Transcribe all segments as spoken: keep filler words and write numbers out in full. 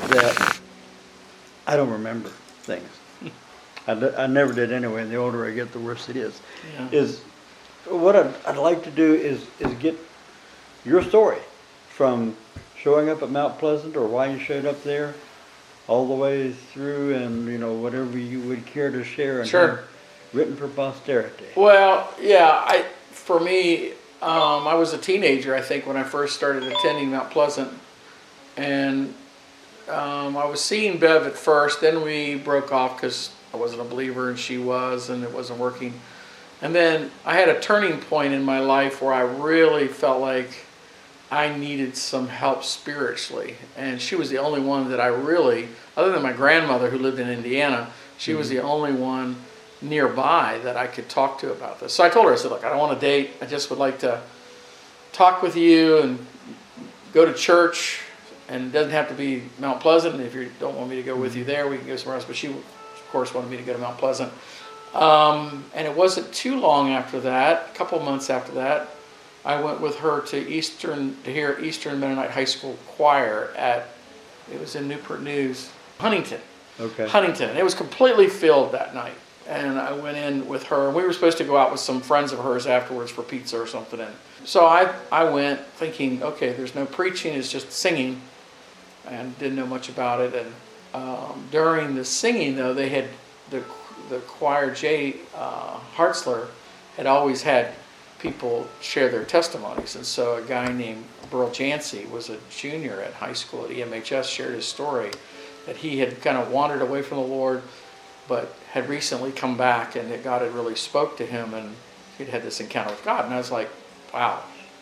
that I don't remember things. I, d- I never did anyway, and the older I get, the worse it is. Yeah. Is what I'd, I'd like to do is is get your story from showing up at Mount Pleasant or why you showed up there, all the way through, and you know whatever you would care to share and Sure. have written for posterity. Well, yeah, I for me, um, I was a teenager, I think, when I first started attending Mount Pleasant, and um, I was seeing Bev at first. Then we broke off because I wasn't a believer and she was, and it wasn't working. And then I had a turning point in my life where I really felt like I needed some help spiritually, and she was the only one that I really, other than my grandmother who lived in Indiana, she mm-hmm. was the only one nearby that I could talk to about this. So I told her, I said, look, I don't want to date. I just would like to talk with you and go to church, and it doesn't have to be Mount Pleasant. If you don't want me to go with you there, we can go somewhere else. But she, of course, wanted me to go to Mount Pleasant. Um, and it wasn't too long after that, a couple months after that, I went with her to Eastern, to hear Eastern Mennonite High School choir at, it was in Newport News, Huntington. Okay. Huntington. And it was completely filled that night. And I went in with her. We were supposed to go out with some friends of hers afterwards for pizza or something. And so I, I went thinking, okay, there's no preaching, it's just singing. And didn't know much about it. And um, during the singing, though, they had, the, the choir, Jay uh, Hartzler, had always had people share their testimonies. And so a guy named Burl Jancy was a junior at high school at E M H S, shared his story that he had kind of wandered away from the Lord, but had recently come back, and that God had really spoke to him, and he'd had this encounter with God. And I was like, wow,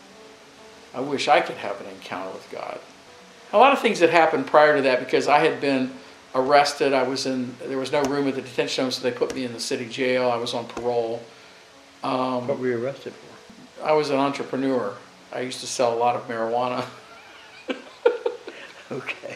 I wish I could have an encounter with God. A lot of things had happened prior to that, because I had been arrested. I was in, there was no room at the detention home, so they put me in the city jail. I was on parole. Um, What were you arrested for? I was an entrepreneur. I used to sell a lot of marijuana. Okay.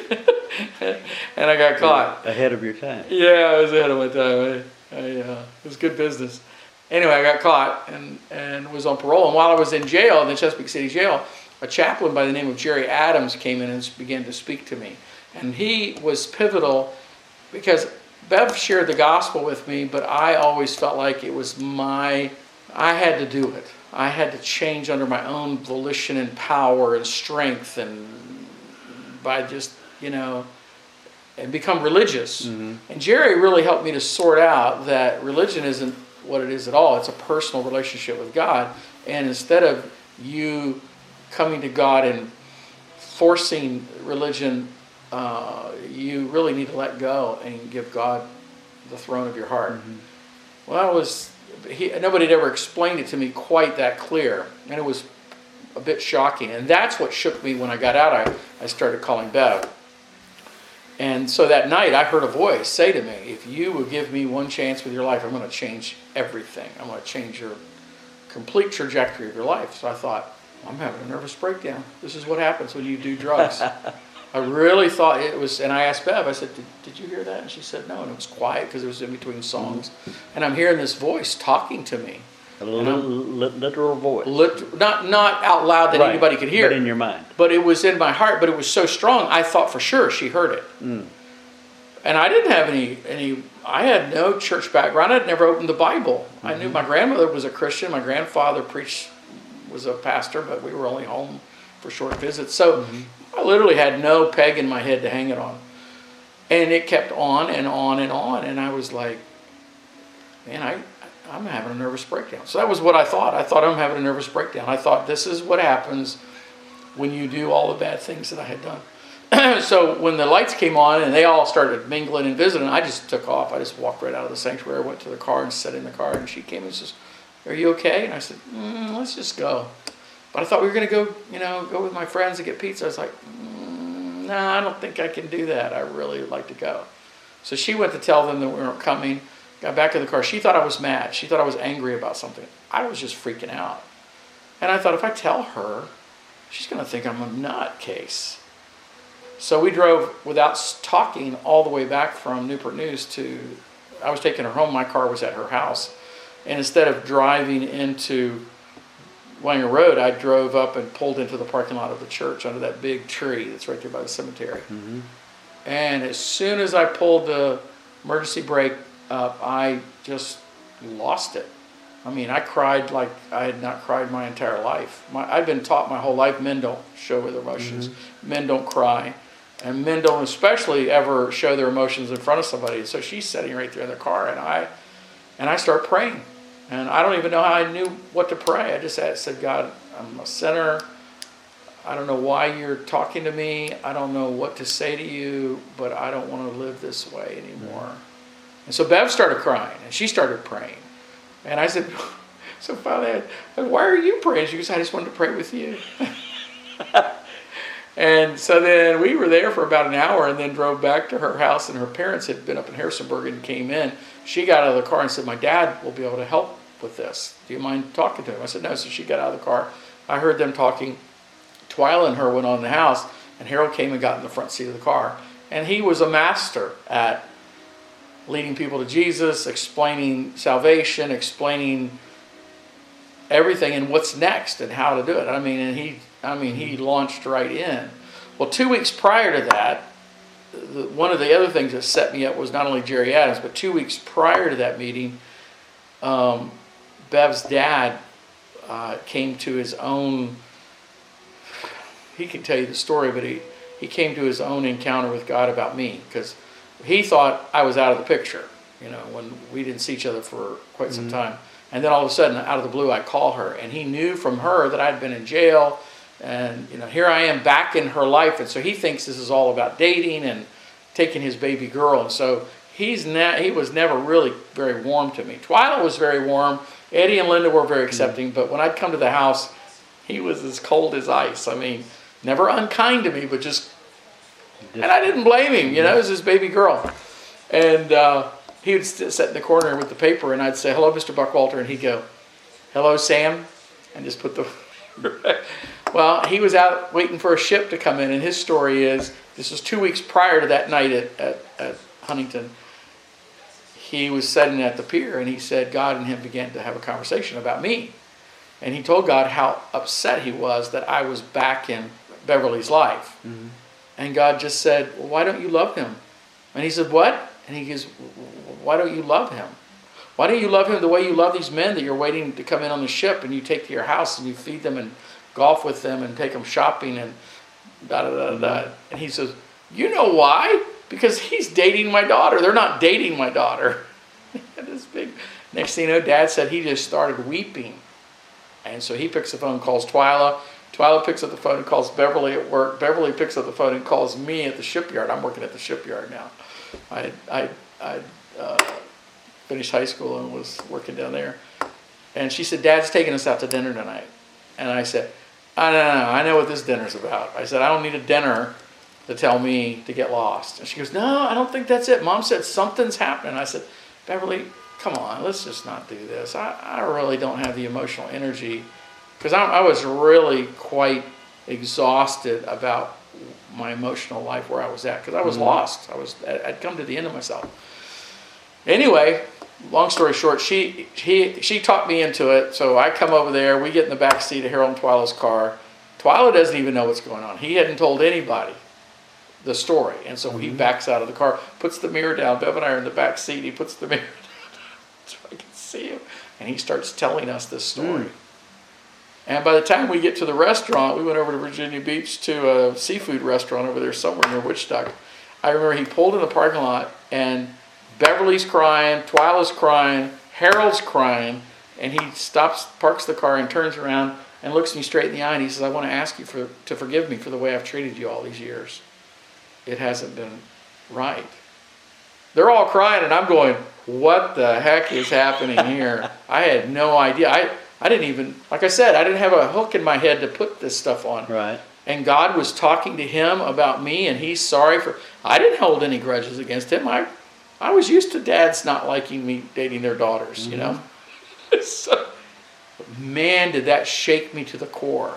And I got caught. Ahead of your time. Yeah, I was ahead of my time. I, I, uh, it was good business. Anyway, I got caught and, and was on parole. And while I was in jail, in the Chesapeake City Jail, a chaplain by the name of Jerry Adams came in and began to speak to me. And he was pivotal because Bev shared the gospel with me, but I always felt like it was my, I had to do it. I had to change under my own volition and power and strength, and by just, you know, and become religious. Mm-hmm. And Jerry really helped me to sort out that religion isn't what it is at all. It's a personal relationship with God. And instead of you coming to God and forcing religion, uh, you really need to let go and give God the throne of your heart. Mm-hmm. Well, that was, he, nobody had ever explained it to me quite that clear. And it was a bit shocking. And that's what shook me when I got out. I, I started calling Bev. And so that night I heard a voice say to me, if you will give me one chance with your life, I'm going to change everything. I'm going to change your complete trajectory of your life. So I thought, I'm having a nervous breakdown. This is what happens when you do drugs. I really thought it was, and I asked Bev, I said, did, did you hear that? And she said no, and it was quiet because it was in between songs. And I'm hearing this voice talking to me. A little, literal voice. Lit, not not out loud that right. anybody could hear. But in your mind. But it was in my heart, but it was so strong, I thought for sure she heard it. Mm. And I didn't have any, any, I had no church background. I'd never opened the Bible. Mm-hmm. I knew my grandmother was a Christian. My grandfather preached, was a pastor, but we were only home for short visits. So mm-hmm. I literally had no peg in my head to hang it on. And it kept on and on and on. And I was like, man, I... I'm having a nervous breakdown. So that was what I thought. I thought I'm having a nervous breakdown. I thought this is what happens when you do all the bad things that I had done. So when the lights came on and they all started mingling and visiting, I just took off. I just walked right out of the sanctuary, went to the car and sat in the car. And she came and says, "Are you okay?" And I said, mm, "Let's just go." But I thought we were going to go, you know, go with my friends and get pizza. I was like, mm, "No, nah, I don't think I can do that. I really would like to go." So she went to tell them that we weren't coming. Got back in the car. She thought I was mad. She thought I was angry about something. I was just freaking out. And I thought, if I tell her, she's going to think I'm a nutcase. So we drove without talking all the way back from Newport News to, I was taking her home. My car was at her house. And instead of driving into Wanger Road, I drove up and pulled into the parking lot of the church under that big tree that's right there by the cemetery. Mm-hmm. And as soon as I pulled the emergency brake up, I just lost it. I mean, I cried like I had not cried my entire life. My, I've been taught my whole life men don't show their emotions. Mm-hmm. Men don't cry. And men don't especially ever show their emotions in front of somebody. And so she's sitting right there in the car, and I and I start praying. And I don't even know how I knew what to pray. I just said, God, I'm a sinner. I don't know why you're talking to me. I don't know what to say to you, but I don't want to live this way anymore. Mm-hmm. And so Bev started crying, and she started praying. And I said, so Father, why are you praying? She goes, I just wanted to pray with you. And so then we were there for about an hour and then drove back to her house, and her parents had been up in Harrisonburg and came in. She got out of the car and said, my dad will be able to help with this. Do you mind talking to him? I said, no. So she got out of the car. I heard them talking. Twyla and her went on in the house, and Harold came and got in the front seat of the car. And he was a master at leading people to Jesus, explaining salvation, explaining everything and what's next and how to do it. I mean, and he, I mean, he launched right in. Well, two weeks prior to that, the, one of the other things that set me up was not only Jerry Adams, but two weeks prior to that meeting, um, Bev's dad uh, came to his own. He can tell you the story, but he, he came to his own encounter with God about me, because he thought I was out of the picture, you know, when we didn't see each other for quite mm-hmm. some time. And then all of a sudden, out of the blue, I call her, and he knew from her that I'd been in jail, and you know, here I am back in her life, and so he thinks this is all about dating and taking his baby girl, and so he's ne- he was never really very warm to me. Twyla was very warm. Eddie and Linda were very accepting, mm-hmm. but when I'd come to the house, he was as cold as ice. I mean, never unkind to me, but just, and I didn't blame him, you know, it was his baby girl. And uh, he would sit in the corner with the paper, and I'd say, hello, Mister Buckwalter, and he'd go, hello, Sam, and just put the, well, he was out waiting for a ship to come in, and his story is, this was two weeks prior to that night at, at, at Huntington. He was sitting at the pier, and he said God and him began to have a conversation about me. And he told God how upset he was that I was back in Beverly's life. Mm-hmm. And God just said, well, why don't you love him? And he said, what? And he goes, why don't you love him? Why don't you love him the way you love these men that you're waiting to come in on the ship, and you take to your house and you feed them and golf with them and take them shopping and da da da da. Mm-hmm. And he says, you know why? Because he's dating my daughter. They're not dating my daughter. This big. Next thing you know, Dad said he just started weeping. And so he picks the phone and calls Twyla. Twyla picks up the phone and calls Beverly at work. Beverly picks up the phone and calls me at the shipyard. I'm working at the shipyard now. I I I uh, finished high school and was working down there. And she said, Dad's taking us out to dinner tonight. And I said, I don't know. I know what this dinner's about. I said, I don't need a dinner to tell me to get lost. And she goes, no, I don't think that's it. Mom said something's happening. I said, Beverly, come on, let's just not do this. I, I really don't have the emotional energy, because I, I was really quite exhausted about my emotional life where I was at, because I was mm-hmm. lost. I was, I'd come to the end of myself. Anyway, long story short, she she she talked me into it. So I come over there. We get in the back seat of Harold and Twyla's car. Twyla doesn't even know what's going on. He hadn't told anybody the story, and so mm-hmm. he backs out of the car, puts the mirror down. Bev and I are in the back seat. He puts the mirror down so I can see him, and he starts telling us this story. Mm. And by the time we get to the restaurant, we went over to Virginia Beach to a seafood restaurant over there somewhere near Wichita. I remember he pulled in the parking lot, and Beverly's crying, Twyla's crying, Harold's crying, and he stops, parks the car, and turns around and looks me straight in the eye, and he says, I want to ask you for to forgive me for the way I've treated you all these years. It hasn't been right. They're all crying, and I'm going, what the heck is happening here? I had no idea. I, I didn't even, like I said, I didn't have a hook in my head to put this stuff on. Right. And God was talking to him about me, and he's sorry for, I didn't hold any grudges against him. I I was used to dads not liking me dating their daughters, mm-hmm. you know. So, man, did that shake me to the core.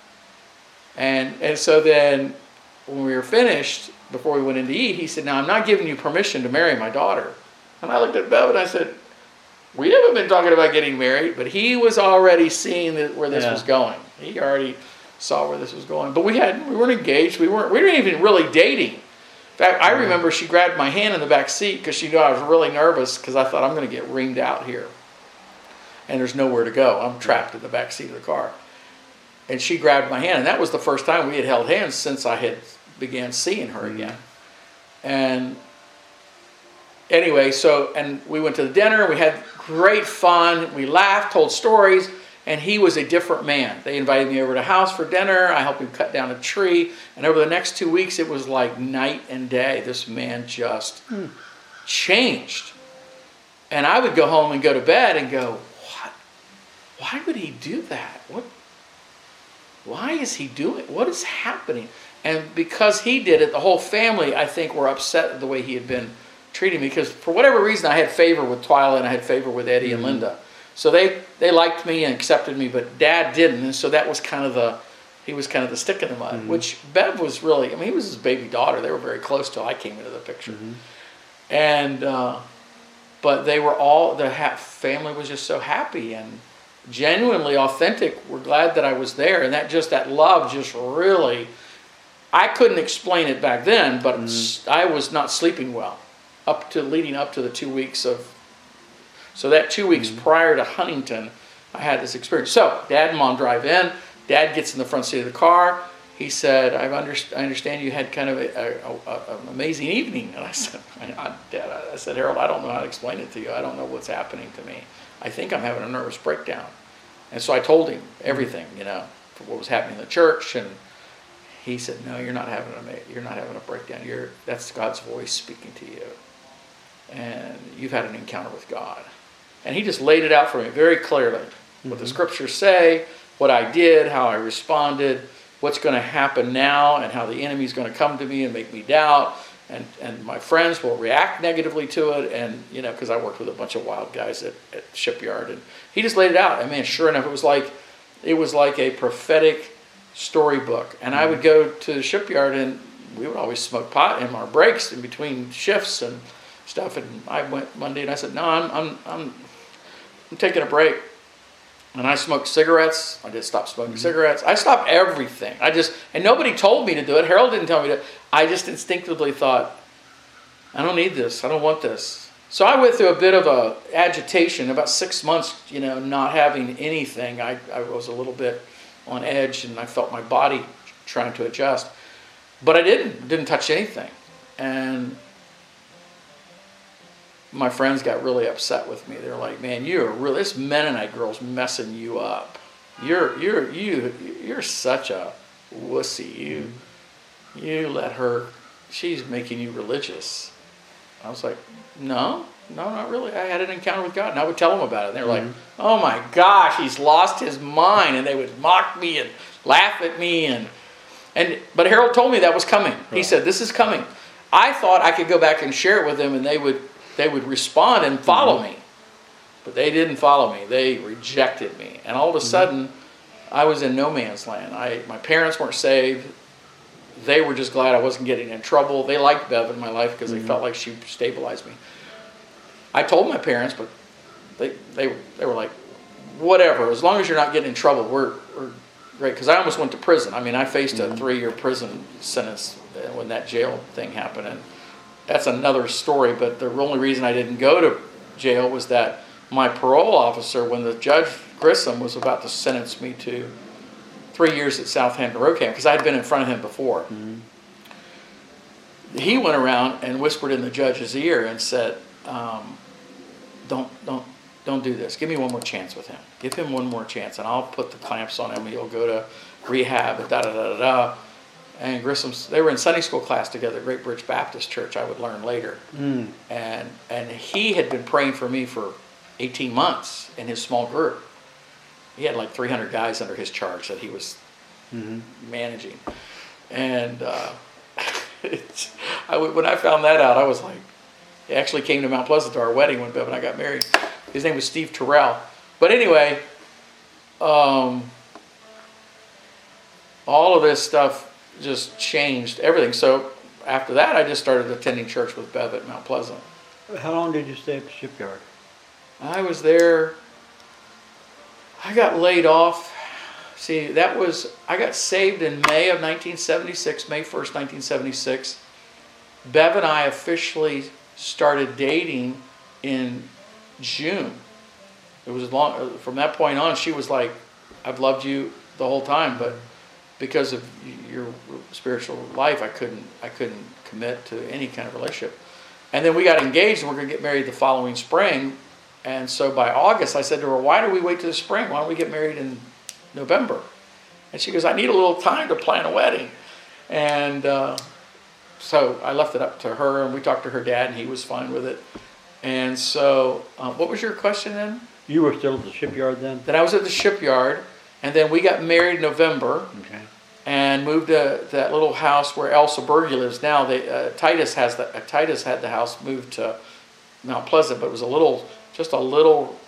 And and so then when we were finished, before we went in to eat, he said, now I'm not giving you permission to marry my daughter. And I looked at Bev and I said, we haven't been talking about getting married, but he was already seeing that where this yeah. was going. He already saw where this was going. But we had we weren't engaged. We weren't we weren't even really dating. In fact, I remember she grabbed my hand in the back seat because she knew I was really nervous because I thought I'm going to get reamed out here. And there's nowhere to go. I'm trapped in the back seat of the car. And she grabbed my hand, and that was the first time we had held hands since I had began seeing her again. Mm-hmm. And anyway, so, and we went to the dinner, we had great fun, we laughed, told stories, and he was a different man. They invited me over to the house for dinner, I helped him cut down a tree, and over the next two weeks it was like night and day. This man just hmm. changed. And I would go home and go to bed and go, what? Why would he do that? What? Why is he doing it? What is happening? And because he did it, the whole family, I think, were upset at the way he had been treating me, because for whatever reason I had favor with Twyla and I had favor with Eddie mm-hmm. and Linda. So they, they liked me and accepted me, but Dad didn't. And so that was kind of the, he was kind of the stick in the mud, mm-hmm. which Bev was really, I mean, he was his baby daughter. They were very close till I came into the picture. Mm-hmm. And, uh, but they were all, the ha- family was just so happy and genuinely authentic. We're glad that I was there. And that just, that love just really, I couldn't explain it back then, but mm-hmm. I was not sleeping well up to, leading up to the two weeks of, so that two weeks mm-hmm. prior to Huntington, I had this experience. So Dad and Mom drive in. Dad gets in the front seat of the car. He said, I've underst- I understand you had kind of a, a, a, an amazing evening. And I said, I, I, Dad, I said, Harold, I don't know how to explain it to you. I don't know what's happening to me. I think I'm having a nervous breakdown. And so I told him everything, you know, what was happening in the church. And he said, no, you're not having a, you're not having a breakdown. You're, that's God's voice speaking to you. And you've had an encounter with God. And he just laid it out for me very clearly. Mm-hmm. What the scriptures say, what I did, how I responded, what's going to happen now, and how the enemy's going to come to me and make me doubt, and, and my friends will react negatively to it, and, you know, because I worked with a bunch of wild guys at, at Shipyard, and he just laid it out. I mean, sure enough, it was like, it was like a prophetic storybook. And mm-hmm. I would go to the Shipyard, and we would always smoke pot in our breaks in between shifts and stuff, and I went Monday, and I said, no, I'm, I'm, I'm, I'm taking a break. And I smoked cigarettes. I just stopped smoking mm-hmm. cigarettes. I stopped everything. I just, and nobody told me to do it. Harold didn't tell me to. I just instinctively thought, I don't need this. I don't want this. So I went through a bit of a agitation, about six months, you know, not having anything. I, I was a little bit on edge, and I felt my body trying to adjust. But I didn't, didn't touch anything. And my friends got really upset with me. They're like, "Man, you're really, this Mennonite girl's messing you up. You're you're you you're such a wussy. You you let her. She's making you religious." I was like, "No, no, not really. I had an encounter with God," and I would tell them about it. And they're mm-hmm. like, "Oh my gosh, he's lost his mind," and they would mock me and laugh at me, and and but Harold told me that was coming. Right. He said, "This is coming." I thought I could go back and share it with them, and they would. They would respond and follow mm-hmm. me. But they didn't follow me. They rejected me. And all of a mm-hmm. sudden, I was in no man's land. I, my parents weren't saved. They were just glad I wasn't getting in trouble. They liked Bev in my life because mm-hmm. they felt like she stabilized me. I told my parents, but they they they were like, whatever. As long as you're not getting in trouble, we're, we're great. Because I almost went to prison. I mean, I faced mm-hmm. a three-year prison sentence when that jail thing happened. And that's another story, but the only reason I didn't go to jail was that my parole officer, when the judge Grissom was about to sentence me to three years at Southampton Road Camp, because I had been in front of him before, mm-hmm. he went around and whispered in the judge's ear and said, um, "Don't, don't, don't do this. Give me one more chance with him. Give him one more chance, and I'll put the clamps on him. And he'll go to rehab." And da da da da da. And Grissom's, they were in Sunday school class together at Great Bridge Baptist Church, I would learn later. Mm. And and he had been praying for me for eighteen months in his small group. He had like three hundred guys under his charge that he was mm-hmm. managing. And uh, it's, I, when I found that out, I was like, he actually came to Mount Pleasant to our wedding when Bev and I got married. His name was Steve Terrell. But anyway, um, all of this stuff just changed everything. So after that, I just started attending church with Bev at Mount Pleasant. How long did you stay at the Shipyard? I was there, I got laid off. See, that was, I got saved in May of nineteen seventy-six, May first, nineteen seventy-six. Bev and I officially started dating in June. It was long, from that point on, she was like, I've loved you the whole time, but because of your spiritual life, I couldn't, I couldn't commit to any kind of relationship. And then we got engaged and we're going to get married the following spring. And so by August, I said to her, why do we wait till the spring? Why don't we get married in November? And she goes, I need a little time to plan a wedding. And uh, so I left it up to her, and we talked to her dad, and he was fine with it. And so, uh, what was your question then? You were still at the shipyard then? Then I was at the shipyard, and then we got married in November. Okay. And moved to that little house where Elsa Berge lives now. They, uh, Titus has the uh, Titus had the house moved to Mount Pleasant, but it was a little, just a little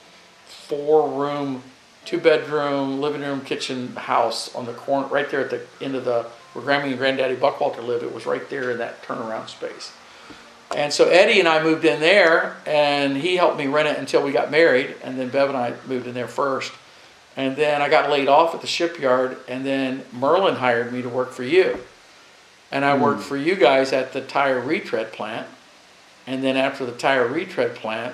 four-room, two-bedroom, living room, kitchen house on the corner, right there at the end of the where Grammy and Granddaddy Buckwalter lived. It was right there in that turnaround space. And so Eddie and I moved in there, and he helped me rent it until we got married, and then Bev and I moved in there first. And then I got laid off at the shipyard, and then Merlin hired me to work for you. And I mm. worked for you guys at the tire retread plant. And then after the tire retread plant,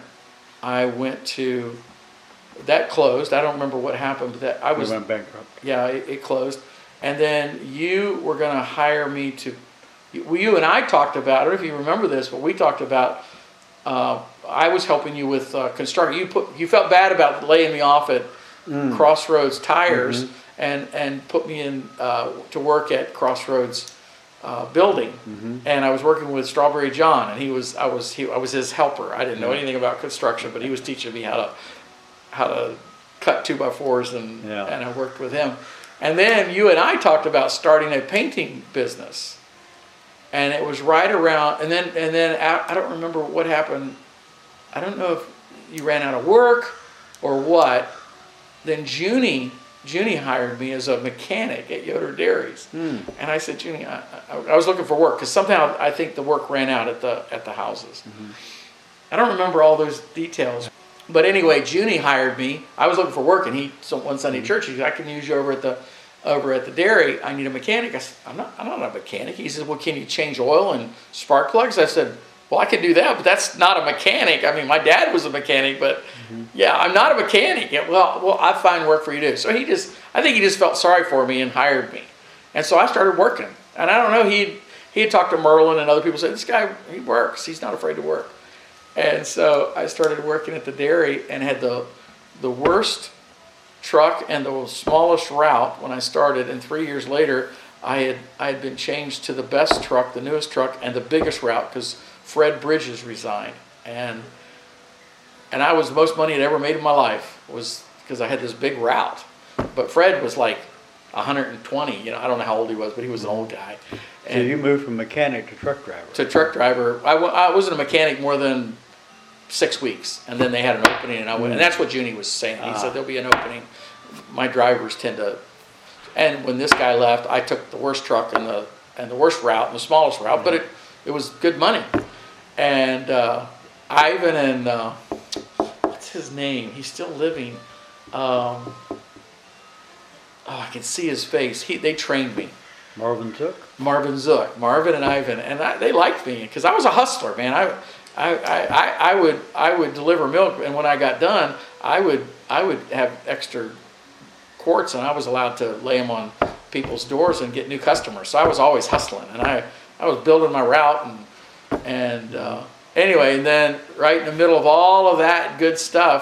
I went to, that closed. I don't remember what happened, but that I was. You went bankrupt. Yeah, it, it closed. And then you were going to hire me to, you, you and I talked about, I don't know if you remember this, but we talked about, uh, I was helping you with uh, construction. You put, you felt bad about laying me off at Mm. Crossroads Tires, mm-hmm. and and put me in uh, to work at Crossroads uh, building, mm-hmm. and I was working with Strawberry John, and he was I was he I was his helper. I didn't know yeah. anything about construction, but he was teaching me how to how to cut two by fours, and yeah. and I worked with him. And then you and I talked about starting a painting business, and it was right around. And then and then I, I don't remember what happened. I don't know if you ran out of work or what. Then Junie, Junie hired me as a mechanic at Yoder Dairies, mm. and I said, Junie, I, I, I was looking for work because somehow I think the work ran out at the at the houses. Mm-hmm. I don't remember all those details, but anyway, Junie hired me. I was looking for work, and he so one Sunday mm-hmm. church, he said, I can use you over at the over at the dairy. I need a mechanic. I said, I'm not I'm not a mechanic. He said, well, can you change oil and spark plugs? I said, well, I can do that, but that's not a mechanic. I mean, my dad was a mechanic, but mm-hmm. yeah, I'm not a mechanic. Yeah, well, well, I find work for you to do. So he just, I think he just felt sorry for me and hired me. And so I started working. And I don't know, he he had talked to Merlin and other people, said, this guy, he works. He's not afraid to work. And so I started working at the dairy and had the the worst truck and the smallest route when I started. And three years later, I had I had been changed to the best truck, the newest truck, and the biggest route because Fred Bridges resigned, and and I was the most money I'd ever made in my life was because I had this big route. But Fred was like one hundred twenty. You know, I don't know how old he was, but he was an old guy. And so you moved from mechanic to truck driver. To truck driver. I, w- I wasn't a mechanic more than six weeks, and then they had an opening, and I went. And that's what Junie was saying. He ah. said there'll be an opening. My drivers tend to. And when this guy left, I took the worst truck and the and the worst route and the smallest route, mm-hmm. but it it was good money. And uh, Ivan and, uh, what's his name? He's still living. Um, oh, I can see his face. He, they trained me. Marvin Zook? Marvin Zook. Marvin and Ivan. And I, they liked me because I was a hustler, man. I, I, I, I, would, I would deliver milk, and when I got done, I would, I would have extra quarts, and I was allowed to lay them on people's doors and get new customers. So I was always hustling, and I, I was building my route, and And uh, anyway, and then right in the middle of all of that good stuff,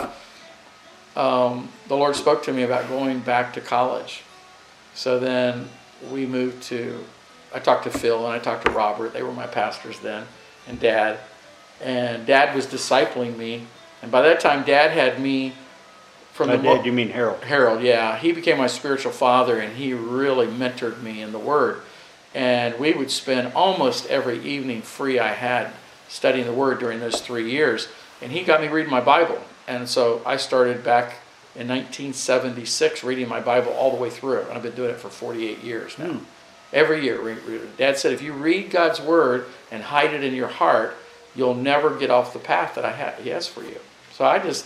um, the Lord spoke to me about going back to college. So then we moved to, I talked to Phil and I talked to Robert. They were my pastors then, and Dad. And Dad was discipling me. And by that time, Dad had me from by the... Dad, you mean Harold? Harold, yeah. He became my spiritual father, and he really mentored me in the Word. And we would spend almost every evening free I had studying the Word during those three years. And he got me reading my Bible. And so I started back in nineteen seventy-six reading my Bible all the way through. And I've been doing it for forty-eight years now. Mm. Every year. Dad said, if you read God's Word and hide it in your heart, you'll never get off the path that I ha- he has for you. So I just...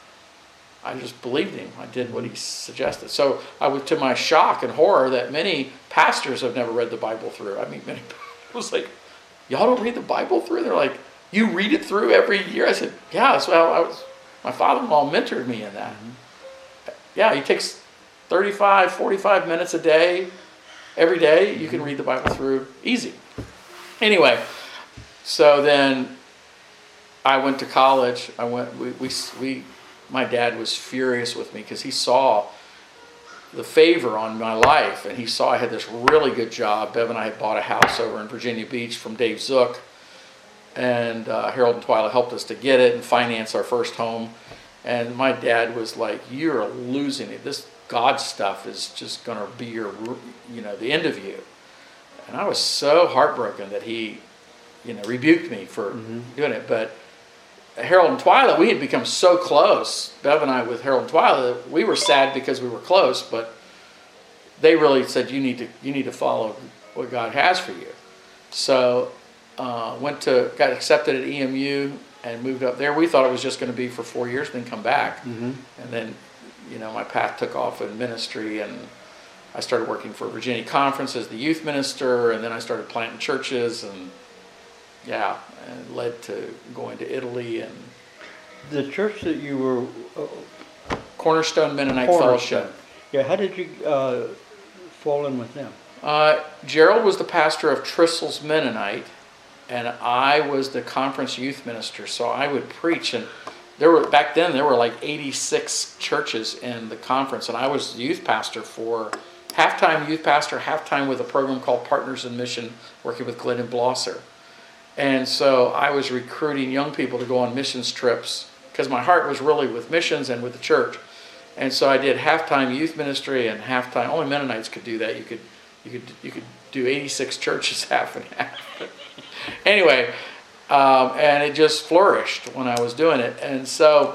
I just believed him. I did what he suggested. So I was, to my shock and horror, that many pastors have never read the Bible through. I mean, many, it was like, y'all don't read the Bible through? They're like, you read it through every year? I said, yeah, that's how I was, my father-in-law mentored me in that. Mm-hmm. Yeah, he takes thirty-five, forty-five minutes a day, every day, you can read the Bible through easy. Anyway, so then I went to college. I went, we, we, we my dad was furious with me because he saw the favor on my life, and he saw I had this really good job. Bev and I had bought a house over in Virginia Beach from Dave Zook, and uh, Harold and Twyla helped us to get it and finance our first home. And my dad was like, "You're losing it. This God stuff is just going to be your, you know, the end of you." And I was so heartbroken that he, you know, rebuked me for mm-hmm. doing it. But Harold and Twyla, we had become so close. Bev and I with Harold and Twyla, we were sad because we were close, but they really said, you need to you need to follow what God has for you. So uh, went to got accepted at E M U and moved up there. We thought it was just going to be for four years, then come back. Mm-hmm. And then, you know, my path took off in ministry, and I started working for Virginia Conference as the youth minister, and then I started planting churches, and yeah, and led to going to Italy and the church that you were uh, Cornerstone Mennonite Cornerstone. Fellowship. Yeah, how did you uh, fall in with them? Uh, Gerald was the pastor of Trissell's Mennonite, and I was the conference youth minister. So I would preach, and there were back then there were like eighty-six churches in the conference, and I was the youth pastor for half-time youth pastor, half-time with a program called Partners in Mission, working with Glenn and Blosser. And so I was recruiting young people to go on missions trips because my heart was really with missions and with the church. And so I did half-time youth ministry and half-time. Only Mennonites could do that. You could, you could, you could do eighty-six churches half and half. Anyway, um, and it just flourished when I was doing it. And so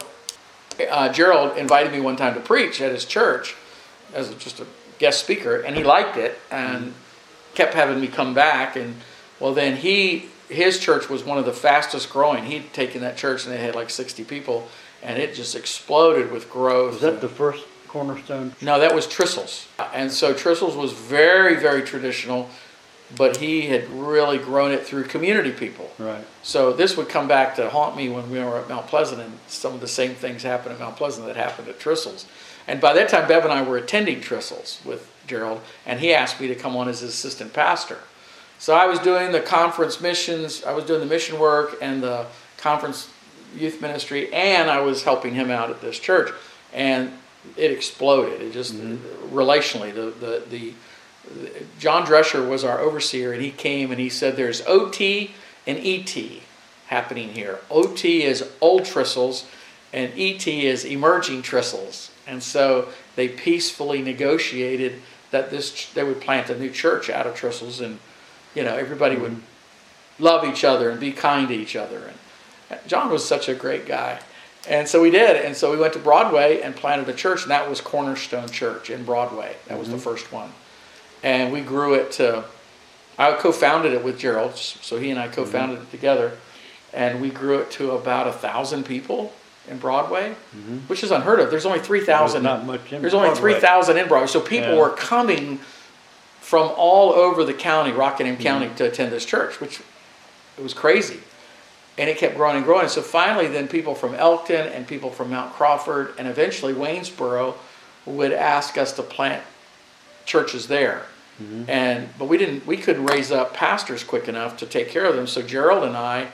uh, Gerald invited me one time to preach at his church as just a guest speaker, and he liked it and kept having me come back. And well, then he. His church was one of the fastest growing. He'd taken that church and they had like sixty people, and it just exploded with growth. Was that the first Cornerstone? No, that was Trissell's. And so Trissell's was very, very traditional, but he had really grown it through community people. Right. So this would come back to haunt me when we were at Mount Pleasant, and some of the same things happened at Mount Pleasant that happened at Trissell's. And by that time, Bev and I were attending Trissell's with Gerald, and he asked me to come on as his assistant pastor. So I was doing the conference missions, I was doing the mission work and the conference youth ministry, and I was helping him out at this church. And it exploded. It just, mm-hmm. relationally, the, the, the, the John Drescher was our overseer, and he came and he said there's O T and E T happening here. O T is old Trissell's, and E T is emerging Trissell's. And so they peacefully negotiated that this they would plant a new church out of Trissell's, and you know, everybody would love each other and be kind to each other. And John was such a great guy. And so we did. And so we went to Broadway and planted a church, and that was Cornerstone Church in Broadway. That was mm-hmm. the first one. And we grew it to, I co-founded it with Gerald, so he and I co-founded mm-hmm. it together. And we grew it to about a thousand people in Broadway, mm-hmm. which is unheard of. There's only three thousand. Not much in There's only three thousand in Broadway. So people yeah. were coming from all over the county, Rockingham County, mm-hmm. to attend this church, which it was crazy. And it kept growing and growing. So finally then people from Elkton and people from Mount Crawford and eventually Waynesboro would ask us to plant churches there. Mm-hmm. And but we didn't we couldn't raise up pastors quick enough to take care of them. So Gerald and I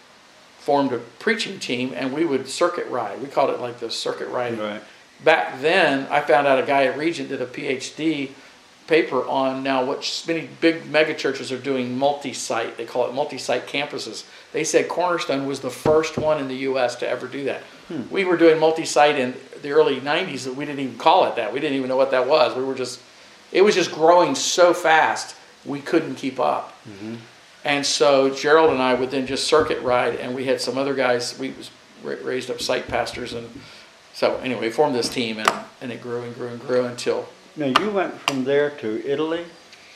formed a preaching team, and we would circuit ride. We called it like the circuit riding. Right. Back then I found out a guy at Regent did a P H D paper on now what many big mega churches are doing, multi-site. They call it multi-site campuses. They said Cornerstone was the first one in the U S to ever do that. Hmm. We were doing multi-site in the early nineties, that we didn't even call it that. We didn't even know what that was. We were just, it was just growing so fast we couldn't keep up. Mm-hmm. And so Gerald and I would then just circuit ride, and we had some other guys. We was raised up site pastors, and so anyway, we formed this team, and, and it grew and grew and grew until. Now you went from there to Italy?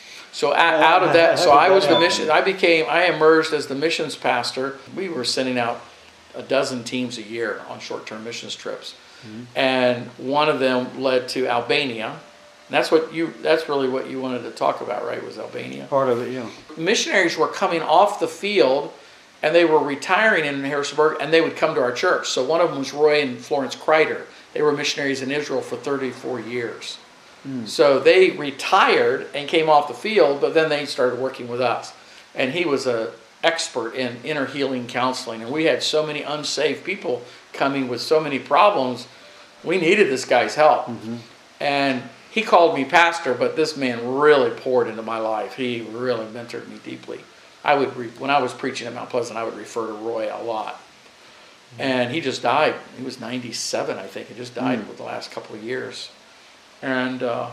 So out of that, so I was the mission, I became, I emerged as the missions pastor. We were sending out a dozen teams a year on short-term missions trips. Mm-hmm. And one of them led to Albania. And that's what you, that's really what you wanted to talk about, right, was Albania. Part of it, yeah. Missionaries were coming off the field and they were retiring in Harrisonburg, and they would come to our church. So one of them was Roy and Florence Kreider. They were missionaries in Israel for thirty-four years. Mm. So they retired and came off the field, but then they started working with us. And he was an expert in inner healing counseling. And we had so many unsaved people coming with so many problems. We needed this guy's help. Mm-hmm. And he called me pastor, but this man really poured into my life. He really mentored me deeply. I would, re- when I was preaching at Mount Pleasant, I would refer to Roy a lot. Mm-hmm. And he just died. He was ninety-seven, I think. He just died mm-hmm. with the last couple of years. And uh,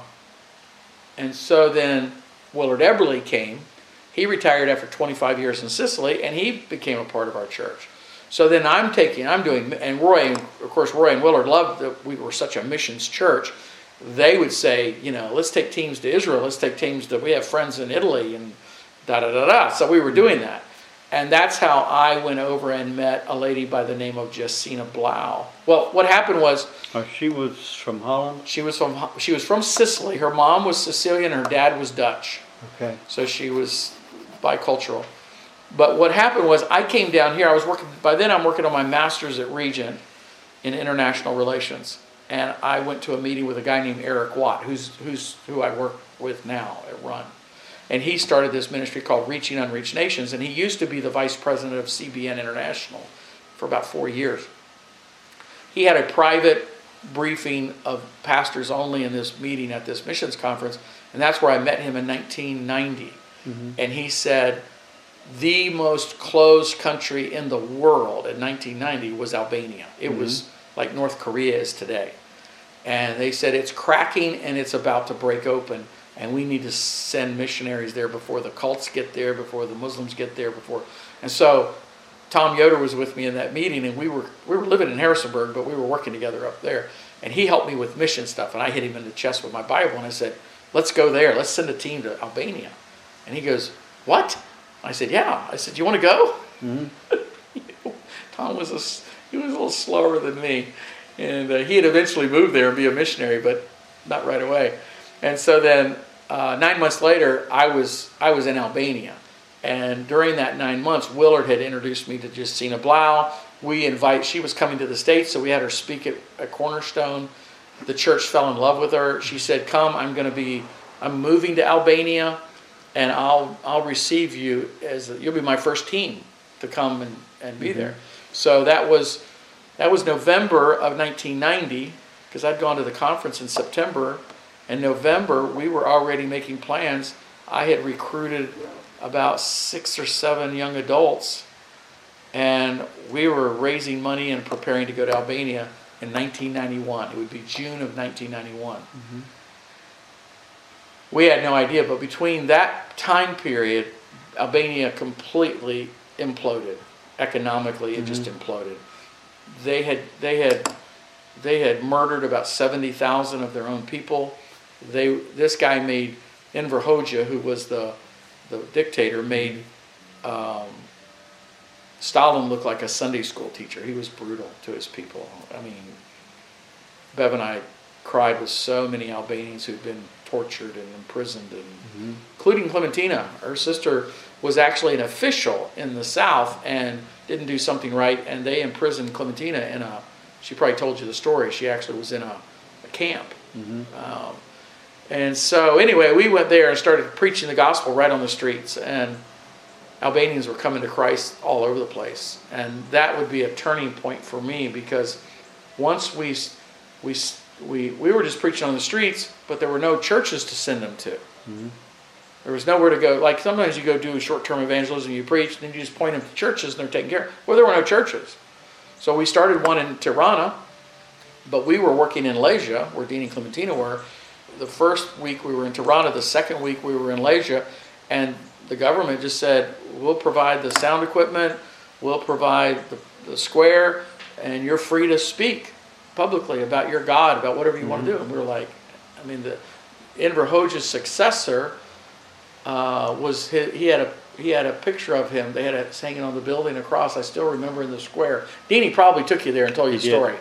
and so then Willard Eberly came. He retired after twenty-five years in Sicily, and he became a part of our church. So then I'm taking, I'm doing, and Roy, of course, Roy and Willard loved that we were such a missions church. They would say, you know, let's take teams to Israel. Let's take teams to, we have friends in Italy, and da da da da. So we were doing that. And that's how I went over and met a lady by the name of Jessina Blau. Well, what happened was... Oh, she was from Holland? She was from she was from Sicily. Her mom was Sicilian and her dad was Dutch. Okay. So she was bicultural. But what happened was I came down here. I was working, by then I'm working on my master's at Regent in international relations. And I went to a meeting with a guy named Eric Watt, who's who's who I work with now at Run. And he started this ministry called Reaching Unreached Nations, and he used to be the vice president of C B N International for about four years. He had a private briefing of pastors only in this meeting at this missions conference, and that's where I met him in nineteen ninety. Mm-hmm. And he said, the most closed country in the world in nineteen ninety was Albania. It mm-hmm. was like North Korea is today. And they said, it's cracking and it's about to break open. And we need to send missionaries there before the cults get there, before the Muslims get there, before. And so Tom Yoder was with me in that meeting, and we were we were living in Harrisonburg, but we were working together up there. And he helped me with mission stuff, and I hit him in the chest with my Bible, and I said, let's go there. Let's send a team to Albania. And he goes, what? I said, yeah. I said, you want to go? Mm-hmm. Tom was a, he was a little slower than me. And uh, he had eventually moved there and be a missionary, but not right away. And so then uh, nine months later, I was I was in Albania. And during that nine months, Willard had introduced me to Jessina Blau. We invite, she was coming to the States, so we had her speak at, at Cornerstone. The church fell in love with her. She said, come, I'm going to be, I'm moving to Albania, and I'll I'll receive you as, a, you'll be my first team to come and, and be mm-hmm. there. So that was, that was November of nineteen ninety, because I'd gone to the conference in September. In November, we were already making plans. I had recruited about six or seven young adults, and we were raising money and preparing to go to Albania in nineteen ninety-one. It would be June of nineteen ninety-one. Mm-hmm. We had no idea, but between that time period, Albania completely imploded. Economically, it mm-hmm. just imploded. They had they had they had murdered about seventy thousand of their own people. They this guy made Enver Hoxha, who was the the dictator, made um, Stalin look like a Sunday school teacher. He was brutal to his people. I mean, Bev and I cried with so many Albanians who'd been tortured and imprisoned, and mm-hmm. including Clementina. Her sister was actually an official in the South and didn't do something right, and they imprisoned Clementina in a, she probably told you the story, she actually was in a, a camp. Mm-hmm. Um, and so anyway, we went there and started preaching the gospel right on the streets, and Albanians were coming to Christ all over the place. And that would be a turning point for me, because once we we we we were just preaching on the streets, but there were no churches to send them to. Mm-hmm. There was nowhere to go. Like sometimes you go do short-term evangelism, you preach, and then you just point them to churches and they're taken care of. Well, there were no churches. So we started one in Tirana, but we were working in Lesia, where Dean and Clementina were. The first week we were in Tirana, the second week we were in Lesia, and the government just said, we'll provide the sound equipment, we'll provide the, the square, and you're free to speak publicly about your God, about whatever you mm-hmm. want to do. And we were like, I mean, the Enver Hoxha's successor uh, was, his, he had a he had a picture of him. They had it hanging on the building across. I still remember in the square. Deanie probably took you there and told you the story.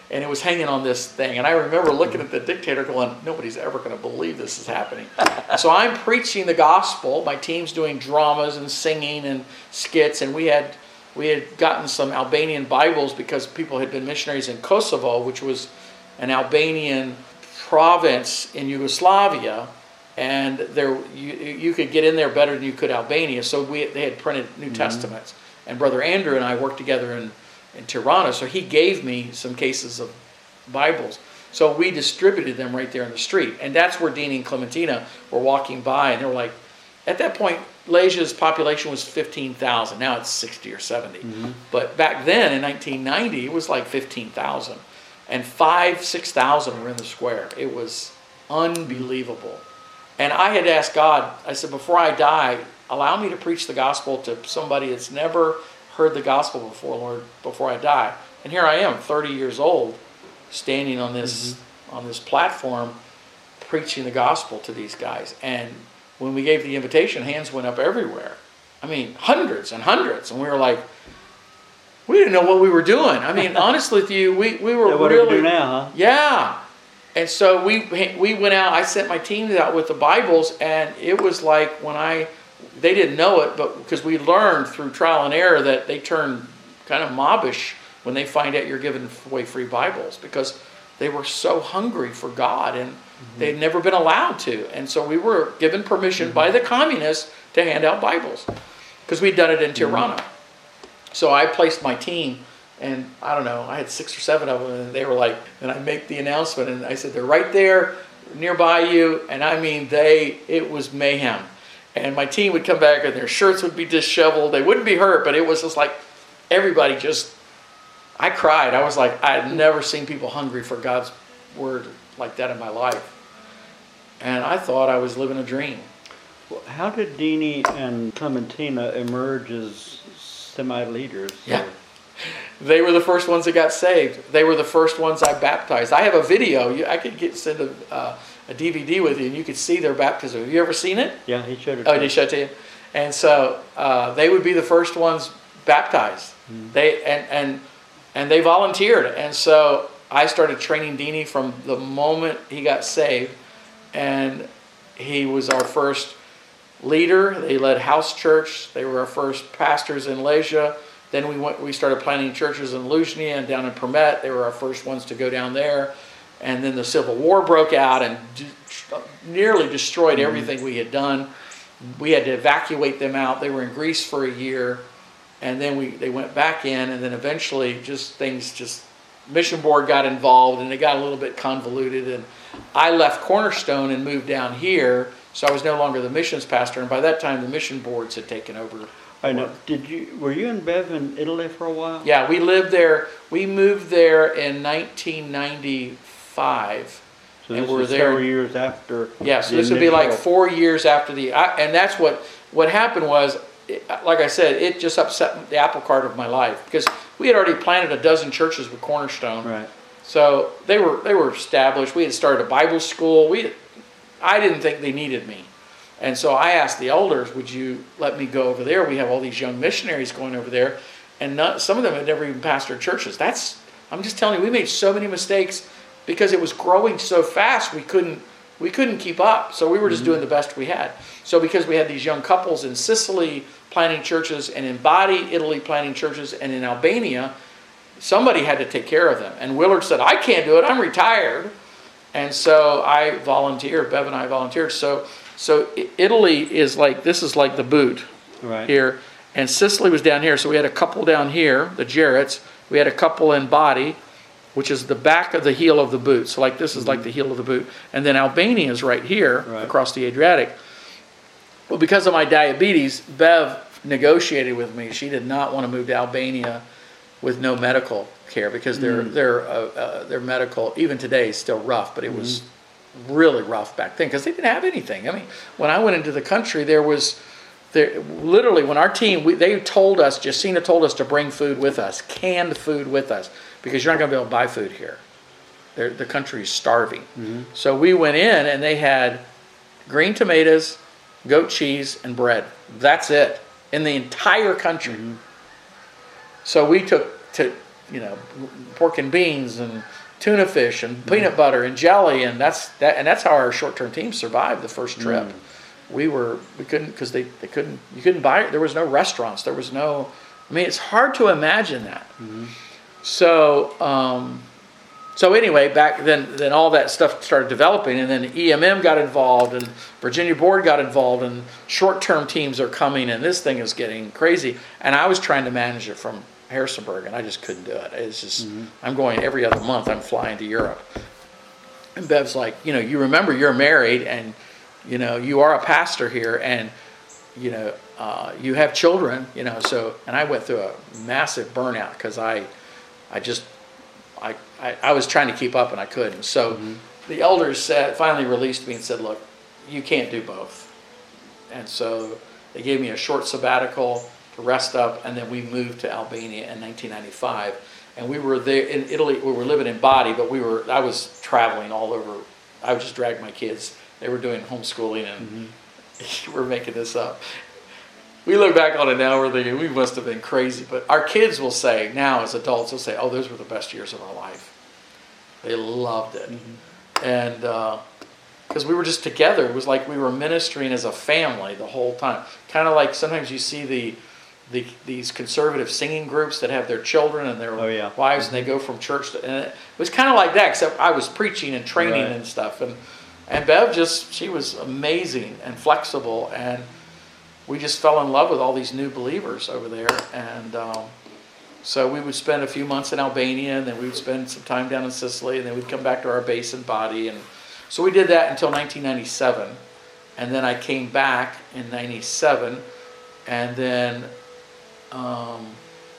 and it was hanging on this thing. And I remember looking at the dictator going, nobody's ever going to believe this is happening. So I'm preaching the gospel. My team's doing dramas and singing and skits, and we had we had gotten some Albanian Bibles because people had been missionaries in Kosovo, which was an Albanian province in Yugoslavia, and there you, you could get in there better than you could Albania. So we they had printed New mm-hmm. Testaments, and Brother Andrew and I worked together in, in Tirana, so he gave me some cases of Bibles. So we distributed them right there in the street, and that's where Dean and Clementina were walking by, and they were like, at that point, Malaysia's population was fifteen thousand. Now it's sixty or seventy. Mm-hmm. But back then, in nineteen ninety, it was like fifteen thousand. And five, six thousand were in the square. It was unbelievable. And I had asked God, I said, before I die, allow me to preach the gospel to somebody that's never heard the gospel before, Lord, before I die. And here I am, thirty years old, standing on this mm-hmm. on this platform, preaching the gospel to these guys. And when we gave the invitation, hands went up everywhere. I mean, hundreds and hundreds. And we were like, we didn't know what we were doing. I mean, honestly with you, we, we were yeah, what really... do we do now, huh? Yeah. And so we we went out, I sent my teams out with the Bibles, and it was like when I... They didn't know it, but because we learned through trial and error that they turn kind of mobbish when they find out you're giving away free Bibles, because they were so hungry for God, and mm-hmm. they'd never been allowed to. And so we were given permission mm-hmm. by the communists to hand out Bibles, because we'd done it in Tirana. Mm-hmm. So I placed my team, and I don't know, I had six or seven of them, and they were like, and I make the announcement, and I said, they're right there, nearby you, and I mean, they, it was mayhem. And my team would come back, and their shirts would be disheveled. They wouldn't be hurt, but it was just like, everybody just, I cried. I was like, I had never seen people hungry for God's word like that in my life. And I thought I was living a dream. Well, how did Deanie and Clementina emerge as semi-leaders? Yeah. They were the first ones that got saved. They were the first ones I baptized. I have a video. I could get send a, uh, a D V D with you, and you could see their baptism. Have you ever seen it? Yeah, he showed it. Oh, did he show it to you? And so uh, they would be the first ones baptized. Mm. They and and and they volunteered. And so I started training Deanie from the moment he got saved, and he was our first leader. They led house church. They were our first pastors in Malaysia. Then we went. We started planting churches in Luzhnia and down in Permet. They were our first ones to go down there. And then the Civil War broke out and d- nearly destroyed everything we had done. We had to evacuate them out. They were in Greece for a year, and then we they went back in. And then eventually, just things just mission board got involved, and it got a little bit convoluted. And I left Cornerstone and moved down here, so I was no longer the missions pastor. And by that time, the mission boards had taken over. I know. Did you were you and Bev in Italy for a while? Yeah, we lived there. We moved there in nineteen ninety-five. So this and we're is there several years after. Yeah, so this would be like four years after the. I, and that's what what happened was, it, like I said, it just upset the apple cart of my life, because we had already planted a dozen churches with Cornerstone. Right. So they were they were established. We had started a Bible school. We, I didn't think they needed me. And so I asked the elders, would you let me go over there? We have all these young missionaries going over there. And not, some of them had never even pastored churches. That's, I'm just telling you, we made so many mistakes because it was growing so fast, we couldn't we couldn't keep up. So we were just mm-hmm. doing the best we had. So because we had these young couples in Sicily planting churches, and in Bari, Italy, planting churches, and in Albania, somebody had to take care of them. And Willard said, I can't do it, I'm retired. And so I volunteered, Bev and I volunteered. So So Italy is like, this is like the boot right. here. And Sicily was down here. So we had a couple down here, the Jarretts. We had a couple in Bari, which is the back of the heel of the boot. So like this is mm-hmm. like the heel of the boot. And then Albania is right here right. across the Adriatic. Well, because of my diabetes, Bev negotiated with me. She did not want to move to Albania with no medical care, because their mm. their uh, uh, their medical, even today, is still rough, but it mm. was really rough back then because they didn't have anything. I mean, when I went into the country, there was, there literally when our team, we, they told us, Jacina told us to bring food with us, canned food with us, because you're not going to be able to buy food here. They're, the country is starving. Mm-hmm. So we went in and they had green tomatoes, goat cheese, and bread. That's it in the entire country. Mm-hmm. So we took to you know, pork and beans and tuna fish and peanut butter and jelly, and that's that, and that's how our short-term team survived the first trip. Mm. We were we couldn't because they, they couldn't you couldn't buy it. There was no restaurants. There was no. I mean, it's hard to imagine that. Mm-hmm. So um, so anyway, back then then all that stuff started developing, and then E M M got involved, and Virginia Board got involved, and short-term teams are coming, and this thing is getting crazy. And I was trying to manage it from Harrisonburg, and I just couldn't do it. It's just mm-hmm. I'm going every other month. I'm flying to Europe, and Bev's like, you know, you remember you're married, and you know you are a pastor here, and you know uh, you have children, you know. So, and I went through a massive burnout because I, I just, I, I, I was trying to keep up and I couldn't. So, mm-hmm. the elders said, finally released me and said, look, you can't do both. And so they gave me a short sabbatical to rest up, and then we moved to Albania in nineteen ninety-five, and we were there in Italy. We were living in Bari, but we were I was traveling all over. I would just drag my kids. They were doing homeschooling, and mm-hmm. we're making this up. We look back on it now, we're thinking we must have been crazy, but our kids will say now, as adults, they'll say, oh, those were the best years of our life. They loved it. Mm-hmm. And because uh, we were just together, it was like we were ministering as a family the whole time. Kind of like sometimes you see the The, these conservative singing groups that have their children and their oh, yeah. wives, and they go from church to, and it was kind of like that, except I was preaching and training right. and stuff, and and Bev just, she was amazing and flexible, and we just fell in love with all these new believers over there. And um, so we would spend a few months in Albania, and then we would spend some time down in Sicily, and then we'd come back to our base in Bari. And so we did that until nineteen ninety-seven, and then I came back in ninety-seven, and then Um,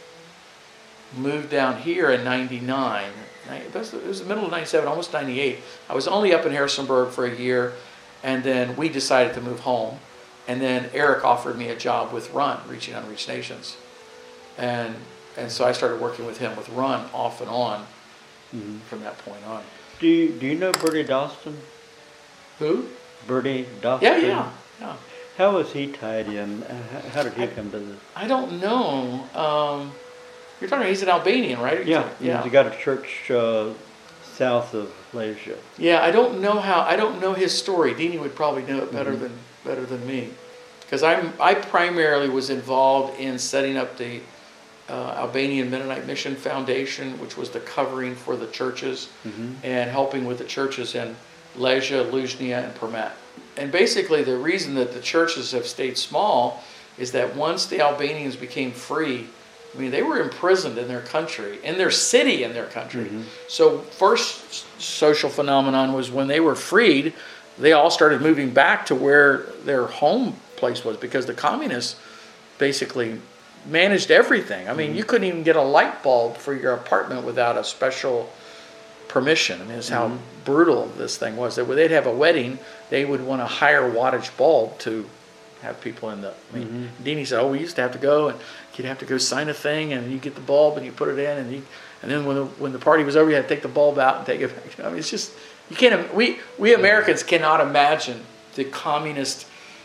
moved down here in ninety-nine. It was, it was the middle of ninety-seven, almost ninety-eight. I was only up in Harrisonburg for a year, and then we decided to move home. And then Eric offered me a job with Run, Reaching Unreached Nations. And and so I started working with him with Run off and on mm-hmm. from that point on. Do you, do you know Bertie Dawson? Who? Bertie Dawson. Yeah, yeah, yeah. How was he tied in? How did he I, come to this? I don't know. Um, you're talking about, he's an Albanian, right? Yeah, talking, yeah. He's got a church uh, south of Malaysia. Yeah, I don't know how. I don't know his story. Deanie would probably know it better mm-hmm. than better than me, because I'm I primarily was involved in setting up the uh, Albanian Mennonite Mission Foundation, which was the covering for the churches, mm-hmm. and helping with the churches in Leja, Luzhnia, and Permet. And basically the reason that the churches have stayed small is that once the Albanians became free, I mean, they were imprisoned in their country, in their city, in their country. Mm-hmm. So first social phenomenon was when they were freed, they all started moving back to where their home place was, because the communists basically managed everything. I mean, mm-hmm. you couldn't even get a light bulb for your apartment without a special permission. I mean, it's how mm-hmm. brutal this thing was. They'd have a wedding, they would want a higher wattage bulb to have people in the, I mean, mm-hmm. Deanie said, oh, we used to have to go, and you'd have to go sign a thing, and you get the bulb, and you put it in, and you, and then when the, when the party was over, you had to take the bulb out and take it back. I mean, it's just, you can't, we, we Americans cannot imagine the communist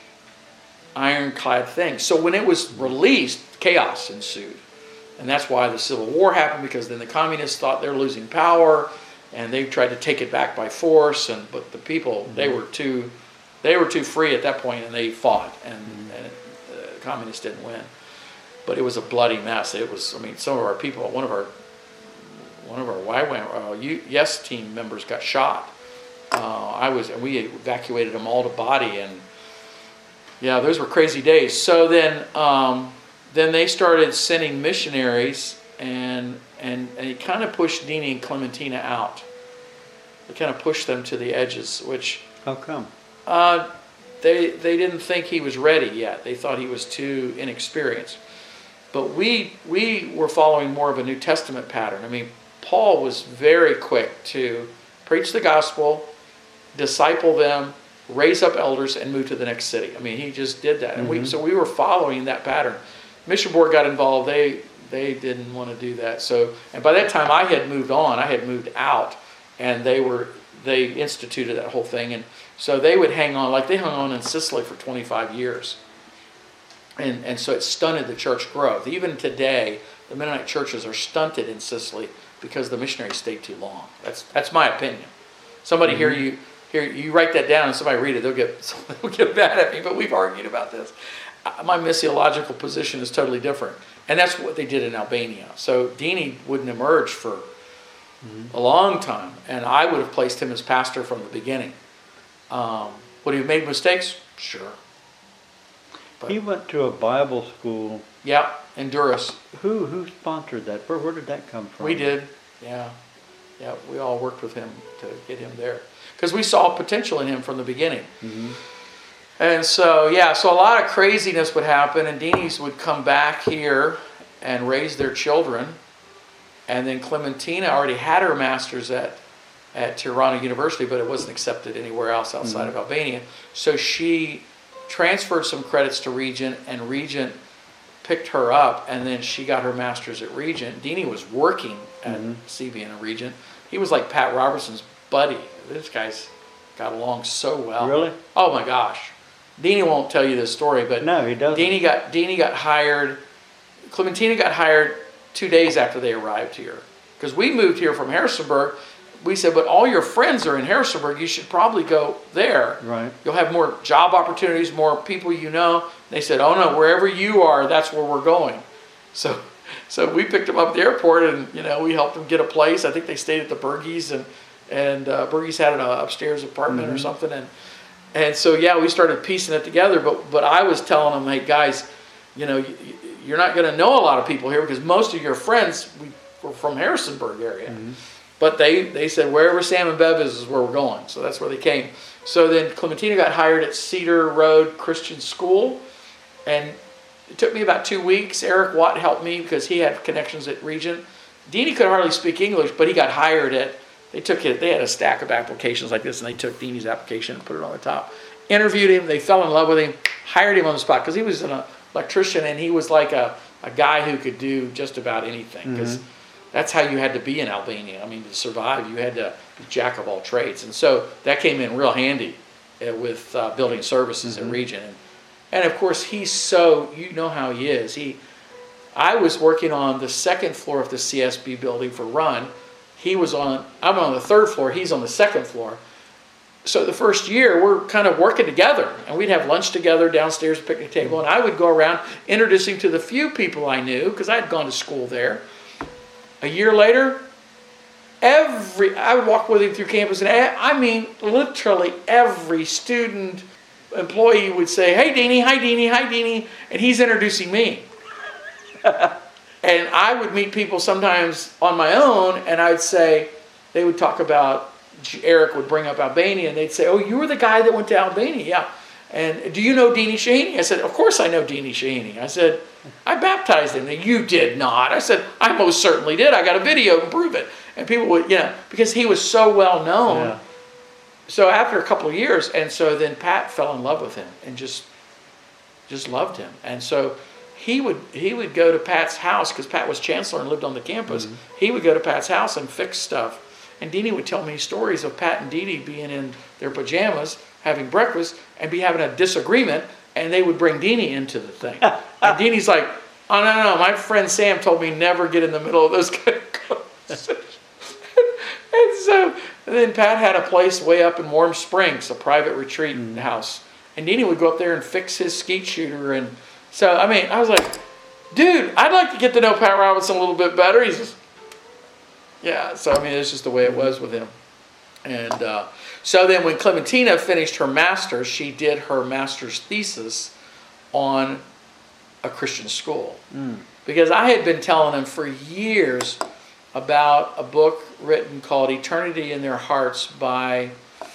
ironclad thing. So when it was released, chaos ensued. And that's why the Civil War happened, because then the communists thought they're losing power, and they tried to take it back by force, and but the people, mm-hmm. they were too they were too free at that point, and they fought, and, mm-hmm. and the communists didn't win. But it was a bloody mess. It was, I mean, some of our people, one of our one of our Y WAM, uh, Yes team members got shot. Uh, I was, and we evacuated them all to Bari, and yeah, those were crazy days. So then, um, then they started sending missionaries, and and and it kind of pushed Deanie and Clementina out. It kind of pushed them to the edges, which how come? Uh, they they didn't think he was ready yet. They thought he was too inexperienced. But we we were following more of a New Testament pattern. I mean, Paul was very quick to preach the gospel, disciple them, raise up elders, and move to the next city. I mean, he just did that, and mm-hmm. we so we were following that pattern. Mission Board got involved. They they didn't want to do that. So, and by that time, I had moved on. I had moved out, and they were they instituted that whole thing. And so they would hang on, like they hung on in Sicily for twenty-five years, and and so it stunted the church growth. Even today, the Mennonite churches are stunted in Sicily because the missionaries stayed too long. That's that's my opinion. Somebody mm-hmm. hear you here you write that down and somebody read it, they'll get they'll get mad at me. But we've argued about this. My missiological position is totally different, and that's what they did in Albania. So Dini wouldn't emerge for mm-hmm. a long time, and I would have placed him as pastor from the beginning. Um, would he have made mistakes? Sure. But he went to a Bible school. Yeah, in Durrës. Who who sponsored that? Where, where did that come from? We did. Yeah, yeah. We all worked with him to get him there because we saw potential in him from the beginning. Mm-hmm. And so yeah, so a lot of craziness would happen, and Dinis would come back here and raise their children, and then Clementina already had her master's at at Tirana University, but it wasn't accepted anywhere else outside mm-hmm. of Albania. So she transferred some credits to Regent, and Regent picked her up, and then she got her master's at Regent. Dini was working at mm-hmm. C B N and Regent. He was like Pat Robertson's buddy. This guy's got along so well. Really? Oh my gosh. Dini won't tell you this story, but no, he doesn't. Dini got Dini got hired. Clementina got hired two days after they arrived here, because we moved here from Harrisonburg. We said, but all your friends are in Harrisonburg. You should probably go there. Right. You'll have more job opportunities, more people you know. They said, oh no, wherever you are, that's where we're going. So, so we picked them up at the airport, and you know, we helped them get a place. I think they stayed at the Bergies, and and uh, Bergies had an uh, upstairs apartment mm-hmm. or something, and and so yeah, we started piecing it together. But but I was telling them, hey guys, you know, you're not going to know a lot of people here because most of your friends we, were from Harrisonburg area. Mm-hmm. But they, they said, wherever Sam and Bev is, is where we're going. So that's where they came. So then Clementina got hired at Cedar Road Christian School. And it took me about two weeks. Eric Watt helped me because he had connections at Regent. Dini could hardly speak English, but he got hired at, they took it, they had a stack of applications like this, and they took Dini's application and put it on the top. Interviewed him, they fell in love with him, hired him on the spot because he was an electrician, and he was like a, a guy who could do just about anything. Because mm-hmm. that's how you had to be in Albania. I mean, to survive, you had to be jack of all trades. And so that came in real handy uh, with uh, building services mm-hmm. in Regent. And, and of course, he's so, you know how he is. He, I was working on the second floor of the C S B building for Run. He was on, I'm on the third floor, he's on the second floor. So the first year, we're kind of working together. And we'd have lunch together downstairs at the picnic table. And I would go around introducing to the few people I knew, because I had gone to school there. A year later, every I would walk with him through campus, and I mean, literally every student, employee would say, "Hey, Dini, hi, Dini, hi, Dini," and he's introducing me. And I would meet people sometimes on my own, and I'd say, they would talk about, Eric would bring up Albania, and they'd say, "Oh, you were the guy that went to Albania, yeah. And do you know Dini Shahini?" I said, "Of course I know Dini Shahini." I said, "I baptized him." And, "You did not." I said, "I most certainly did. I got a video to prove it." And people would, you know, because he was so well known. Yeah. So after a couple of years, and so then Pat fell in love with him and just, just loved him. And so he would he would go to Pat's house because Pat was chancellor and lived on the campus. Mm-hmm. He would go to Pat's house and fix stuff. And Dini would tell me stories of Pat and Dini being in their pajamas, having breakfast, and be having a disagreement, and they would bring Dini into the thing. And Dini's like, "Oh, no, no, no, my friend Sam told me never get in the middle of those kind of conversations." And so and then Pat had a place way up in Warm Springs, a private retreat mm. house. And Dini would go up there and fix his skeet shooter. And so, I mean, I was like, dude, I'd like to get to know Pat Robinson a little bit better. He's just, yeah, so I mean, it's just the way it was with him. And uh, so then when Clementina finished her master's, she did her master's thesis on a Christian school. Mm. Because I had been telling him for years about a book written called Eternity in Their Hearts by,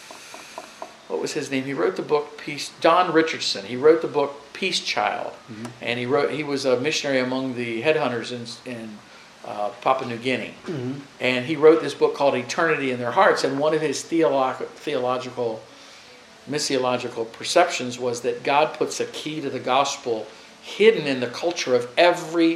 what was his name? He wrote the book, Peace, Don Richardson. He wrote the book Peace Child. Mm-hmm. And he wrote, he was a missionary among the headhunters in, in uh, Papua New Guinea. Mm-hmm. And he wrote this book called Eternity in Their Hearts. And one of his theolog- theological, missiological perceptions was that God puts a key to the gospel hidden in the culture of every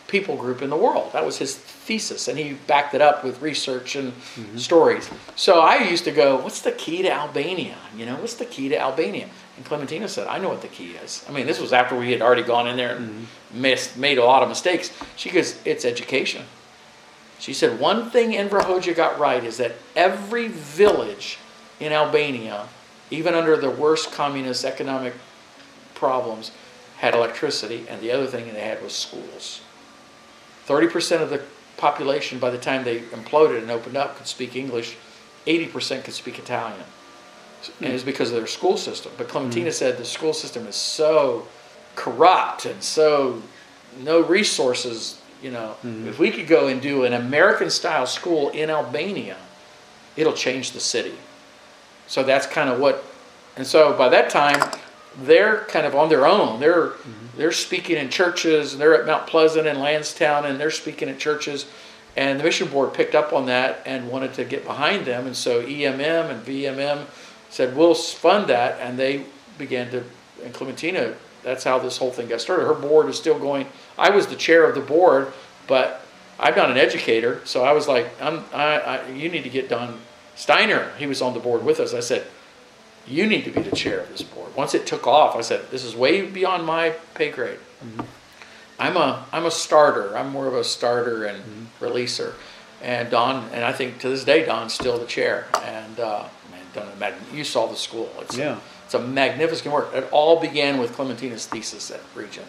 people group in the world. That was his thesis, and he backed it up with research and mm-hmm. stories. So I used to go, what's the key to Albania? You know, what's the key to Albania? And Clementina said, I know what the key is. I mean, this was after we had already gone in there and mm-hmm. missed, made a lot of mistakes. She goes, it's education. She said, one thing Enver Hoxha got right is that every village in Albania, even under the worst communist economic problems, had electricity, and the other thing they had was schools. thirty percent of the population, by the time they imploded and opened up, could speak English. eighty percent could speak Italian. And it was because of their school system. But Clementina mm-hmm. said the school system is so corrupt and so no resources. You know, mm-hmm. if we could go and do an American-style school in Albania, it'll change the city. So that's kind of what, and so by that time, they're kind of on their own. They're mm-hmm. they're speaking in churches. They're at Mount Pleasant and Lansdowne, and they're speaking in churches. And the mission board picked up on that and wanted to get behind them. And so E M M and V M M said, we'll fund that. And they began to, and Clementina, that's how this whole thing got started. Her board is still going. I was the chair of the board, but I'm not an educator. So I was like, I'm, I, I, you need to get Don Steiner. He was on the board with us. I said, you need to be the chair of this board. Once it took off, I said, this is way beyond my pay grade. Mm-hmm. I'm a I'm a starter. I'm more of a starter and mm-hmm. releaser. And Don, and I think to this day, Don's still the chair. And uh, man, Don, you saw the school. It's yeah. A, it's a magnificent work. It all began with Clementina's thesis at Regent.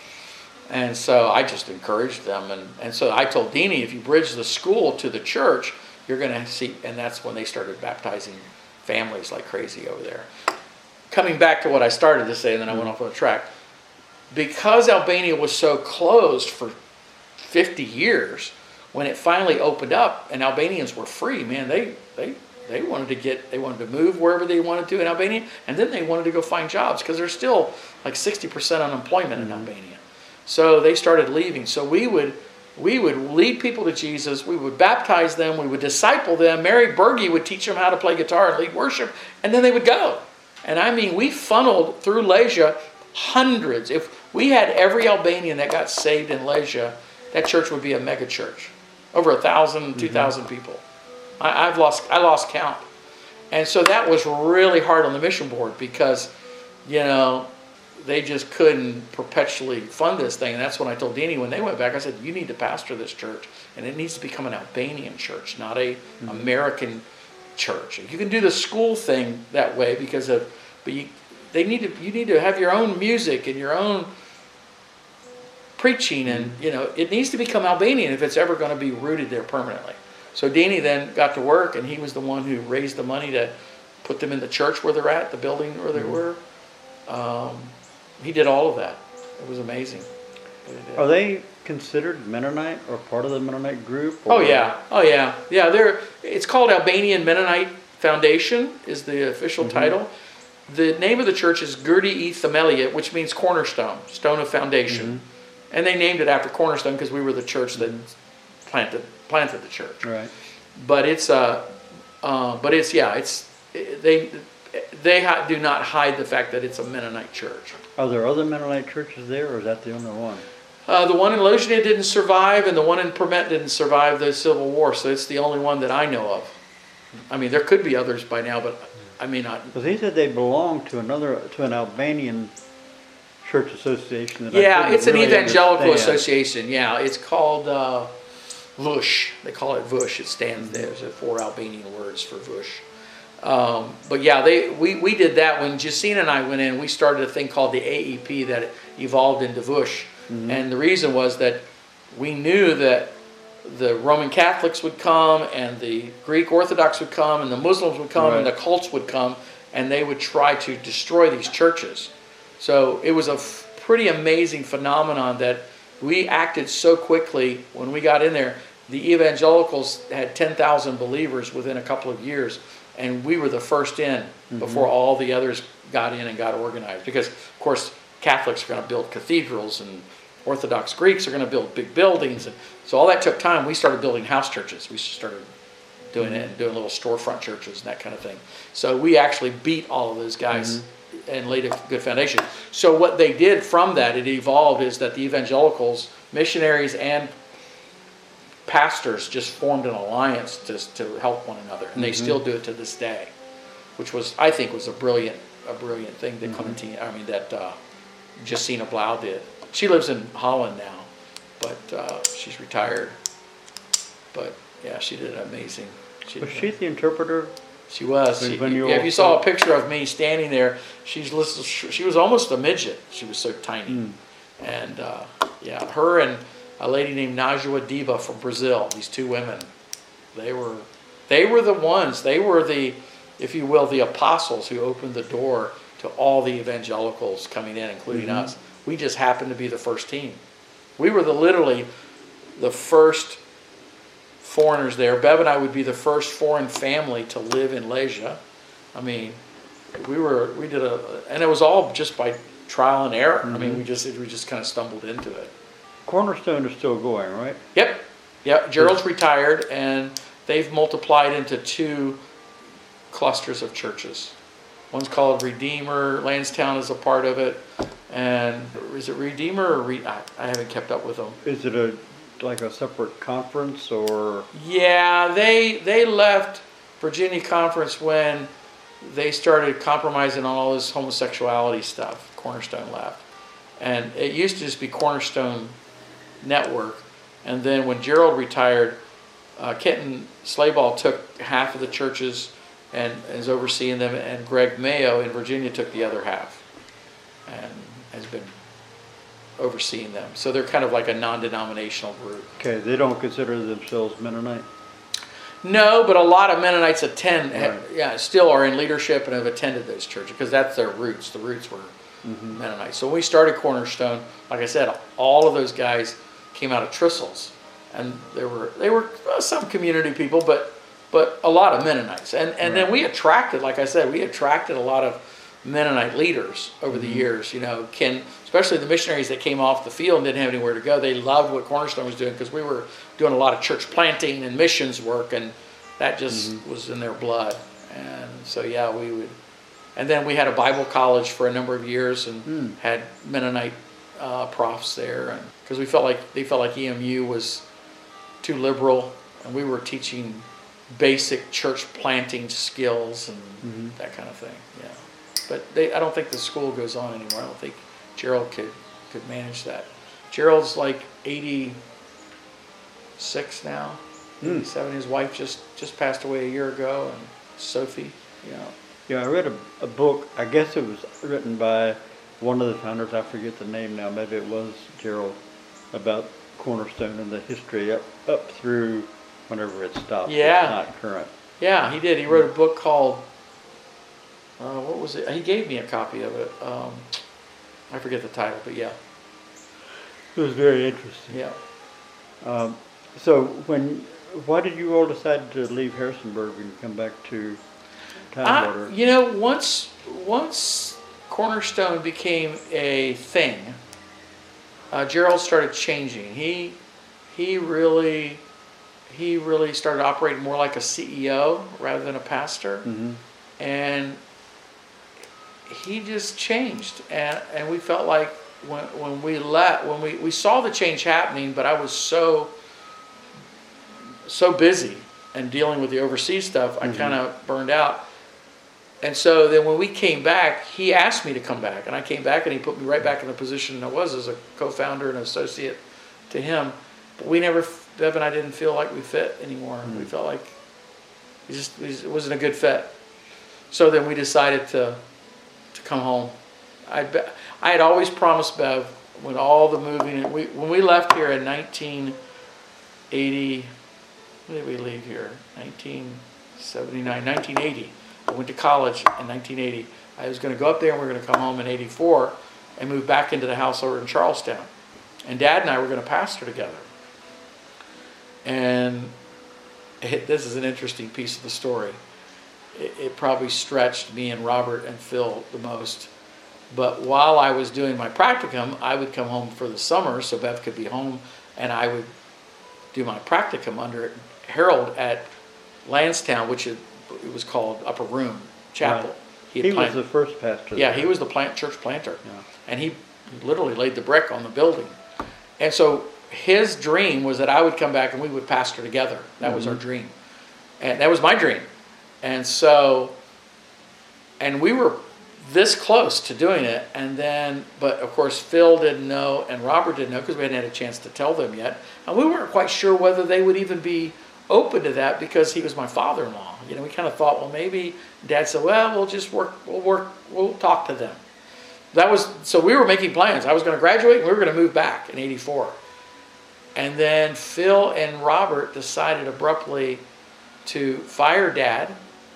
And so I just encouraged them. And, and so I told Deanie, if you bridge the school to the church, you're going to see. And that's when they started baptizing families like crazy over there. Coming back to what I started to say, and then I went off on a track. Because Albania was so closed for fifty years, when it finally opened up and Albanians were free, man, they they they wanted to get they wanted to move wherever they wanted to in Albania, and then they wanted to go find jobs because there's still like sixty percent unemployment in Albania. So they started leaving. So we would we would lead people to Jesus, we would baptize them, we would disciple them. Mary Berge would teach them how to play guitar and lead worship, and then they would go. And I mean, we funneled through Lesia hundreds. If we had every Albanian that got saved in Lesia, that church would be a mega church. Over a thousand, two thousand mm-hmm. people. I, I've lost I lost count. And so that was really hard on the mission board because, you know, they just couldn't perpetually fund this thing. And that's when I told Deanie when they went back, I said, you need to pastor this church. And it needs to become an Albanian church, not a mm-hmm. American church. You can do the school thing that way because of, but you, they need to, you need to have your own music and your own preaching, and you know it needs to become Albanian if it's ever going to be rooted there permanently. So Deanie then got to work, and he was the one who raised the money to put them in the church where they're at, the building where they were. Um, he did all of that. It was amazing. Are they considered Mennonite or part of the Mennonite group? Or? Oh yeah, oh yeah, yeah. They're. It's called Albanian Mennonite Foundation is the official mm-hmm. title. The name of the church is Gurdi e Themelia, which means cornerstone, stone of foundation. Mm-hmm. And they named it after Cornerstone because we were the church that planted planted the church. Right. But it's uh, uh but it's yeah, it's they they ha- do not hide the fact that it's a Mennonite church. Are there other Mennonite churches there, or is that the only one? Uh, the one in Loznia didn't survive, and the one in Permet didn't survive the Civil War. So it's the only one that I know of. I mean, there could be others by now, but I mean not. Because he said they belong to another to an Albanian church association. That yeah, it's really an evangelical understand. association. Yeah, it's called uh, Vush. They call it Vush. It stands there. There's four Albanian words for Vush. Um, but yeah, they we, we did that when Jacina and I went in. We started a thing called the A E P that evolved into Vush. Mm-hmm. And the reason was that we knew that the Roman Catholics would come and the Greek Orthodox would come and the Muslims would come right. and the cults would come, and they would try to destroy these churches. So it was a f- pretty amazing phenomenon that we acted so quickly when we got in there. The evangelicals had ten thousand believers within a couple of years, and we were the first in mm-hmm. before all the others got in and got organized. Because, of course, Catholics are going to build cathedrals, and Orthodox Greeks are going to build big buildings. And so all that took time. We started building house churches. We started doing mm-hmm. it and doing little storefront churches and that kind of thing. So we actually beat all of those guys mm-hmm. and laid a good foundation. So what they did from that, it evolved, is that the evangelicals missionaries and pastors just formed an alliance to, to help one another, and they Mm-hmm. still do it to this day, which was, I think, was a brilliant, a brilliant thing that Mm-hmm. Clementine, I mean, that uh, Justina Blau did. She lives in Holland now, but uh, she's retired. But yeah, she did amazing. She Was did she the interpreter? She was. When- She, when you yeah, if all you saw saw- a picture of me standing there, she's listed, she was almost a midget. She was so tiny. Mm. And uh, yeah, her and a lady named Najwa Diba from Brazil. These two women, they were, they were the ones. They were the, if you will, the apostles who opened the door to all the evangelicals coming in, including Mhm. us. We just happened to be the first team. We were the literally the first foreigners there. Bev and I would be the first foreign family to live in Leja. I mean, we were, we did a, and it was all just by trial and error. I mean, we just, we just kind of stumbled into it. Cornerstone is still going, right? Yep, yep. Gerald's retired, and they've multiplied into two clusters of churches. One's called Redeemer. Lansdowne is a part of it, and is it Redeemer or Re- I, I haven't kept up with them. Is it a like a separate conference or? Yeah, they they left Virginia Conference when they started compromising on all this homosexuality stuff. Cornerstone left, and it used to just be Cornerstone Network, and then when Gerald retired, uh, Kenton Slayball took half of the churches and is overseeing them, and Greg Mayo in Virginia took the other half, and has been overseeing them. So they're kind of like a non-denominational group. Okay, they don't consider themselves Mennonite? No, but a lot of Mennonites attend, Right. yeah, still are in leadership and have attended those churches because that's their roots. The roots were Mm-hmm. Mennonites. So when we started Cornerstone, like I said, all of those guys came out of Trissels, and there were they were uh, some community people, but but a lot of Mennonites. And and then Right. we attracted, like I said, we attracted a lot of Mennonite leaders over the years. You know, Ken, especially the missionaries that came off the field and didn't have anywhere to go. They loved what Cornerstone was doing because we were doing a lot of church planting and missions work, and that just was in their blood. And so yeah, we would. And then we had a Bible college for a number of years and Mm. had Mennonite uh, profs there, and because we felt like they felt like E M U was too liberal, and we were teaching basic church planting skills and Mhm. that kind of thing. Yeah, but they, I don't think the school goes on anymore. I don't think Gerald could could manage that. Gerald's like eighty-six now, Mm. eighty-seven. His wife just just passed away a year ago, and Sophie, you know. Yeah, I read a, a book, I guess it was written by one of the founders, I forget the name now, maybe it was Gerald, about Cornerstone and the history up, up through whenever it stopped. Yeah. It's not current. Yeah, he did. He wrote a book called, uh, what was it? He gave me a copy of it. Um, I forget the title, but yeah. It was very interesting. Yeah. Um, so when, why did you all decide to leave Harrisonburg and come back to I, Tidewater? you know, once once Cornerstone became a thing, uh, Gerald started changing. He he really he really started operating more like a C E O rather than a pastor, Mm-hmm. and he just changed. And and we felt like when when we let when we we saw the change happening, but I was so so busy and dealing with the overseas stuff, I Mhm. kind of burned out. And so then when we came back, he asked me to come back, and I came back, and he put me right back in the position I was as a co-founder and associate to him. But we never, Bev and I didn't feel like we fit anymore. Mm. We felt like it just it wasn't a good fit. So then we decided to to come home. I be- I had always promised Bev when all the moving we when we left here in nineteen eighty. When did we leave here? nineteen seventy-nine, nineteen eighty. I went to college in nineteen eighty. I was going to go up there and we were going to come home in eighty-four and move back into the house over in Charlestown. And Dad and I were going to pastor together. And it, this is an interesting piece of the story. It, it probably stretched me and Robert and Phil the most. But while I was doing my practicum, I would come home for the summer so Beth could be home, and I would do my practicum under Harold at Lansdowne, which it, it was called Upper Room Chapel. Right. He, He had was planted, the first pastor. yeah, there. he was the plant church planter, Yeah. and he literally laid the brick on the building. And so his dream was that I would come back and we would pastor together. That mm-hmm. was our dream. And that was my dream. And so, and we were this close to doing it. And then, but of course, Phil didn't know and Robert didn't know because we hadn't had a chance to tell them yet. And we weren't quite sure whether they would even be open to that because he was my father-in-law. You know, we kind of thought, well, maybe Dad said, well, we'll just work, we'll work, we'll talk to them. That was, so we were making plans. I was going to graduate and we were going to move back in eighty-four. And then Phil and Robert decided abruptly to fire Dad.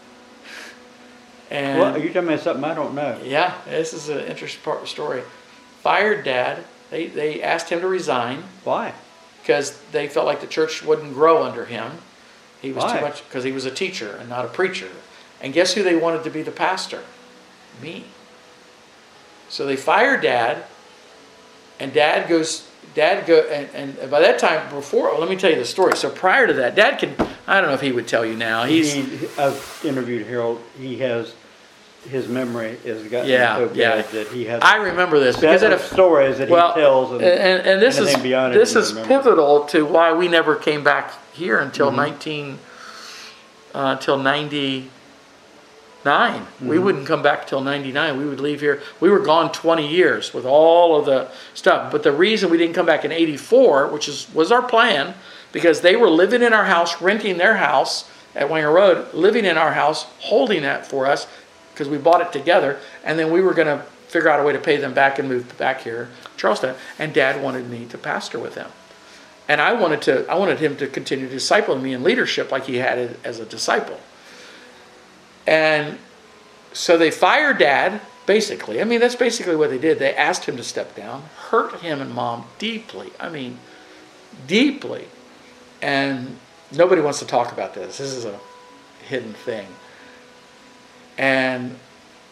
And well, are you telling me something I don't know? Yeah, this is an interesting part of the story. Fired Dad. They, they asked him to resign. Why? Because they felt like the church wouldn't grow under him. He was Why? too much, because he was a teacher and not a preacher. And guess who they wanted to be the pastor? Me. So they fired Dad, and Dad goes, Dad go, and, and by that time, before, well, let me tell you the story. So prior to that, Dad can, I don't know if he would tell you now. He's, he, I've interviewed Harold. He has, his memory is gotten yeah, so bad yeah. that he has. I remember this because of of stories that well, he tells, and, and, and this is beyond it this he is remembers. pivotal to why we never came back here until Mm-hmm. nineteen, uh, until ninety. Nine. Mm-hmm. We wouldn't come back till ninety-nine. We would leave here. We were gone twenty years with all of the stuff. But the reason we didn't come back in eighty-four, which is was our plan, because they were living in our house, renting their house at Wanger Road, living in our house, holding that for us, because we bought it together. And then we were going to figure out a way to pay them back and move back here, Charleston. And Dad wanted me to pastor with them. And I wanted to. I wanted him to continue to disciple me in leadership like he had as a disciple. And so they fired Dad, basically. I mean, that's basically what they did. They asked him to step down, hurt him and Mom deeply. I mean, deeply. And nobody wants to talk about this. This is a hidden thing. And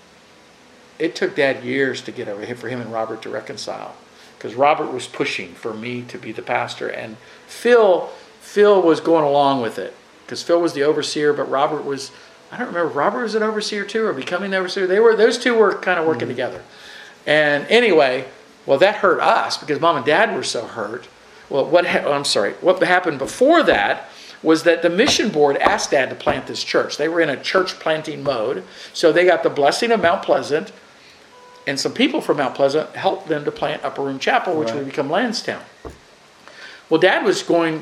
it took Dad years to get over here for him and Robert to reconcile. Because Robert was pushing for me to be the pastor. And Phil, Phil was going along with it. Because Phil was the overseer, but Robert was... I don't remember if Robert was an overseer too or becoming an overseer. They were, those two were kind of working mm-hmm. together. And anyway, well, that hurt us because Mom and Dad were so hurt. Well, what ha- oh, I'm sorry. What happened before that was that the mission board asked Dad to plant this church. They were in a church planting mode. So they got the blessing of Mount Pleasant, and some people from Mount Pleasant helped them to plant Upper Room Chapel, which right. would become Lansdowne. Well, Dad was going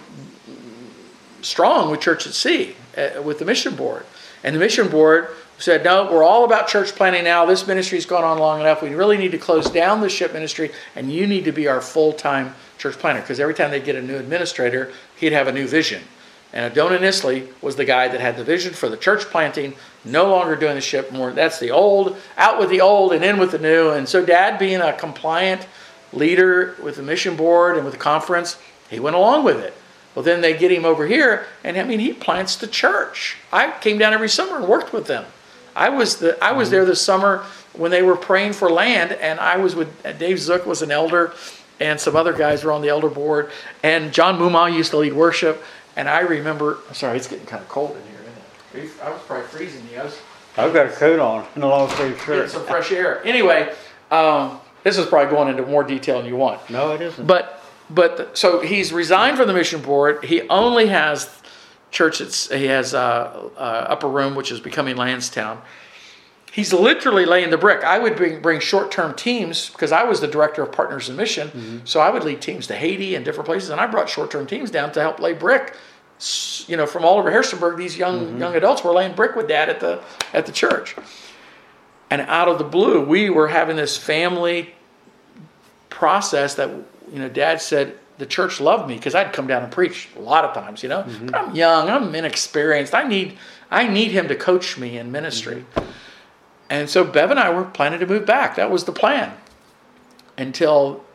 strong with Church at Sea, uh, with the mission board. And the mission board said, no, we're all about church planting now. This ministry's gone on long enough. We really need to close down the ship ministry, and you need to be our full-time church planter. Because every time they get a new administrator, he'd have a new vision. And Adona Nisley was the guy that had the vision for the church planting, no longer doing the ship more. That's the old, out with the old and in with the new. And so Dad, being a compliant leader with the mission board and with the conference, he went along with it. Well, then they get him over here, and I mean, he plants the church. I came down every summer and worked with them. I was the I was there this summer when they were praying for land, and I was with Dave Zook was an elder, and some other guys were on the elder board, and John Muma used to lead worship. And I remember, sorry, it's getting kind of cold in here, isn't it? I was probably freezing you. I was, I've got a coat on and a long sleeve shirt. Getting some fresh air. Anyway, um, this is probably going into more detail than you want. No, it isn't. But. But so he's resigned from the mission board. He only has church. It's, he has uh, uh, Upper Room, which is becoming Lansdowne. He's literally laying the brick. I would bring, bring short-term teams because I was the director of Partners in Mission. Mm-hmm. So I would lead teams to Haiti and different places, and I brought short-term teams down to help lay brick. You know, from all over Harrisonburg, these young mm-hmm. young adults were laying brick with Dad at the at the church. And out of the blue, we were having this family process that. You know, Dad said the church loved me because I'd come down and preach a lot of times, you know. Mm-hmm. But I'm young, I'm inexperienced. I need I need him to coach me in ministry. Mm-hmm. And so Bev and I were planning to move back. That was the plan. Until,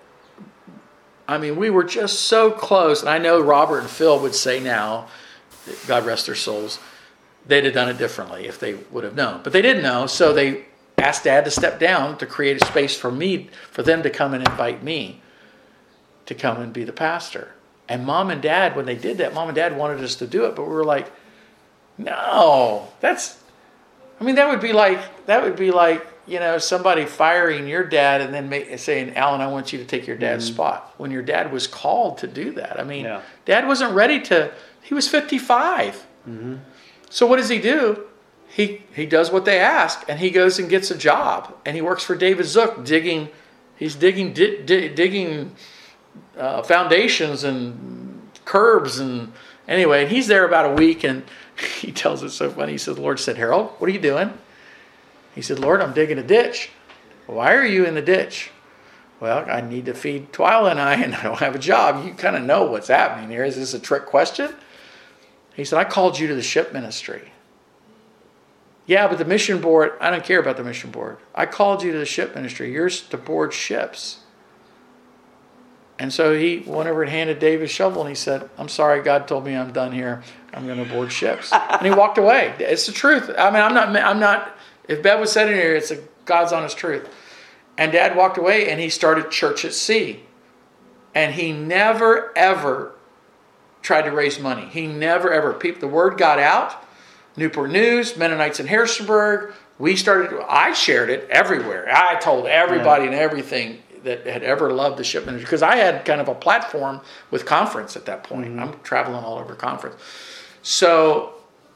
I mean, we were just so close. And I know Robert and Phil would say now, God rest their souls, they'd have done it differently if they would have known. But they didn't know, so they asked Dad to step down to create a space for me, for them to come and invite me to come and be the pastor. And Mom and Dad, when they did that, Mom and Dad wanted us to do it, but we were like, no, that's, I mean, that would be like, that would be like, you know, somebody firing your dad and then make, saying, Alan, I want you to take your dad's Mm-hmm. spot, when your dad was called to do that. I mean, Yeah. Dad wasn't ready to, he was fifty-five. Mm-hmm. So what does he do? He he does what they ask, and he goes and gets a job, and he works for David Zook, digging, he's digging di, di, digging uh, foundations and curbs, and anyway, and he's there about a week, and he tells it so funny. He says, the Lord said, Harold, what are you doing? He said, Lord, I'm digging a ditch. Why are you in the ditch? Well, I need to feed Twyla and I, and I don't have a job. You kind of know what's happening here. Is this a trick question? He said, I called you to the ship ministry. Yeah, but the mission board, I don't care about the mission board. I called you to the ship ministry. You're to board ships. And so he went over and handed Dave his shovel, and he said, I'm sorry, God told me I'm done here. I'm going to board ships. And he walked away. It's the truth. I mean, I'm not, I'm not, if Bev was sitting here, it's a God's honest truth. And Dad walked away, and he started Church at Sea. And he never, ever tried to raise money. He never, ever. People, the word got out. Newport News, Mennonites in Harrisonburg. We started, I shared it everywhere. I told everybody yeah. and everything that had ever loved the ship ministry, because I had kind of a platform with conference at that point. Mm-hmm. I'm traveling all over conference. So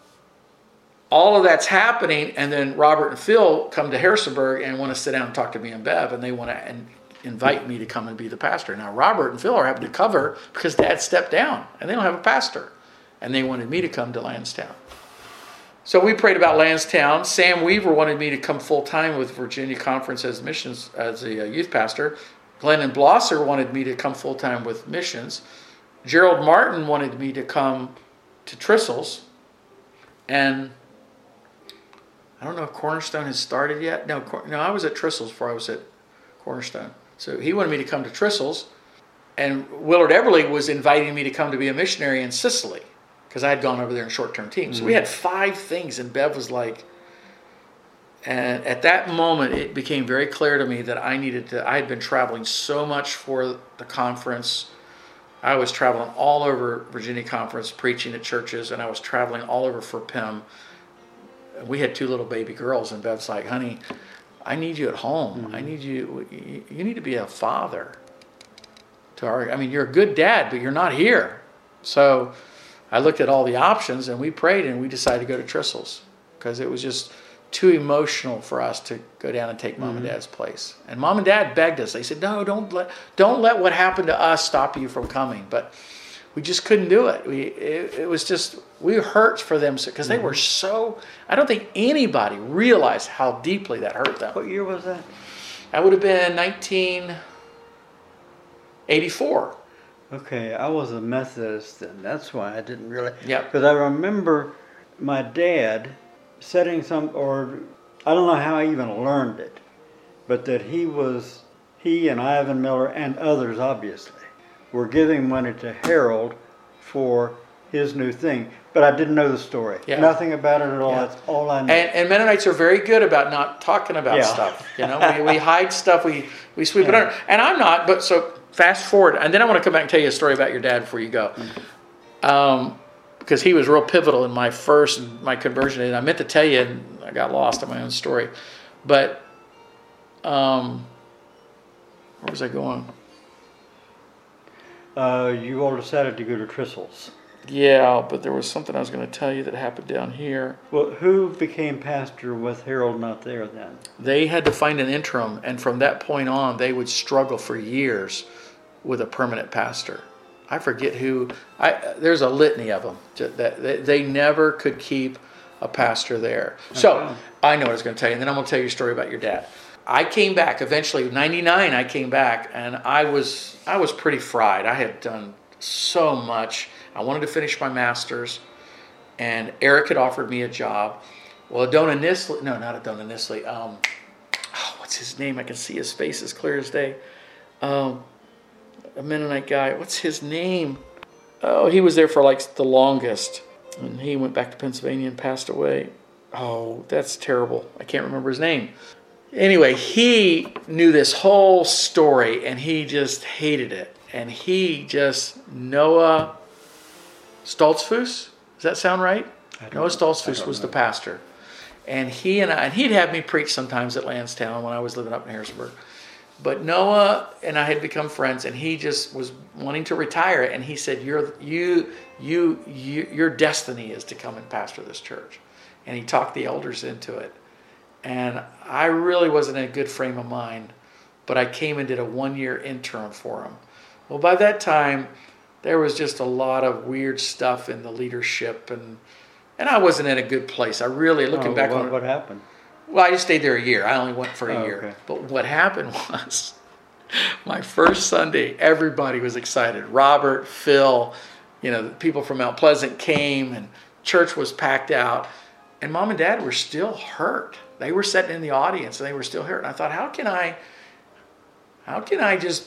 all of that's happening, and then Robert and Phil come to Harrisonburg and want to sit down and talk to me and Bev, and they want to and invite me to come and be the pastor. Now, Robert and Phil are having to cover because Dad stepped down, and they don't have a pastor, and they wanted me to come to Lansdowne. So we prayed about Lansdowne. Sam Weaver wanted me to come full-time with Virginia Conference as missions, as a youth pastor. Glennon Blosser wanted me to come full-time with missions. Gerald Martin wanted me to come to Trissels. And I don't know if Cornerstone has started yet. No, no, I was at Trissels before I was at Cornerstone. So he wanted me to come to Trissels. And Willard Everly was inviting me to come to be a missionary in Sicily, because I had gone over there in short-term teams. So we had five things, and Bev was like, and at that moment, it became very clear to me that I needed to, I had been traveling so much for the conference. I was traveling all over Virginia Conference, preaching at churches, and I was traveling all over for P I M. We had two little baby girls, and Bev's like, honey, I need you at home. Mm-hmm. I need you, you need to be a father to our, I mean, you're a good dad, but you're not here. So I looked at all the options, and we prayed, and we decided to go to Trissels because it was just too emotional for us to go down and take Mom mm-hmm. and Dad's place. And Mom and Dad begged us. They said, no, don't let don't let what happened to us stop you from coming. But we just couldn't do it. We it, it was just, we hurt for them because mm-hmm. they were so, I don't think anybody realized how deeply that hurt them. What year was that? That would have been nineteen eighty-four. Okay, I was a Methodist then. That's why I didn't really. Yeah. Because I remember my dad setting some, or I don't know how I even learned it, but that he was, he and Ivan Miller and others obviously, were giving money to Harold for his new thing. But I didn't know the story. Yeah. Nothing about it at all. Yeah. That's all I knew. And, and Mennonites are very good about not talking about yeah. stuff. You know, we, we hide stuff, we, we sweep yeah. it under. And I'm not, but so fast forward. And then I want to come back and tell you a story about your dad before you go. Mm-hmm. Um, because he was real pivotal in my first, my conversion. And I meant to tell you, and I got lost in my own story. But um, where was I going? Uh, you all decided to go to Trissels. Yeah, but there was something I was going to tell you that happened down here. Well, who became pastor with Harold not there then? They had to find an interim, and from that point on, they would struggle for years with a permanent pastor. I forget who. I there's a litany of them that they never could keep a pastor there. Okay. So I know what I was going to tell you, and then I'm going to tell you a story about your dad. I came back eventually. ninety-nine, I came back, and I was I was pretty fried. I had done so much. I wanted to finish my master's, and Eric had offered me a job. Well, Adona Nisley, no, not Adona Nisley. Um, oh, what's his name? I can see his face as clear as day. Um, a Mennonite guy. What's his name? Oh, he was there for like the longest, and he went back to Pennsylvania and passed away. Oh, that's terrible. I can't remember his name. Anyway, he knew this whole story, and he just hated it. And he just, Noah Stoltzfus, does that sound right? Noah Stoltzfus was the pastor. And he and I, and he'd have me preach sometimes at Lansdowne when I was living up in Harrisburg. But Noah and I had become friends, and he just was wanting to retire. And he said, "Your you you you your destiny is to come and pastor this church." And he talked the elders into it. And I really wasn't in a good frame of mind, but I came and did a one-year interim for him. Well, by that time, there was just a lot of weird stuff in the leadership, and and I wasn't in a good place. I really, looking Oh, back what, on it, what happened? well, I just stayed there a year. I only went for a Oh, year. okay. But what happened was, my first Sunday, everybody was excited. Robert, Phil, you know, the people from Mount Pleasant came, and church was packed out. And Mom and Dad were still hurt. They were sitting in the audience, and they were still hurt. And I thought, how can I, how can I just,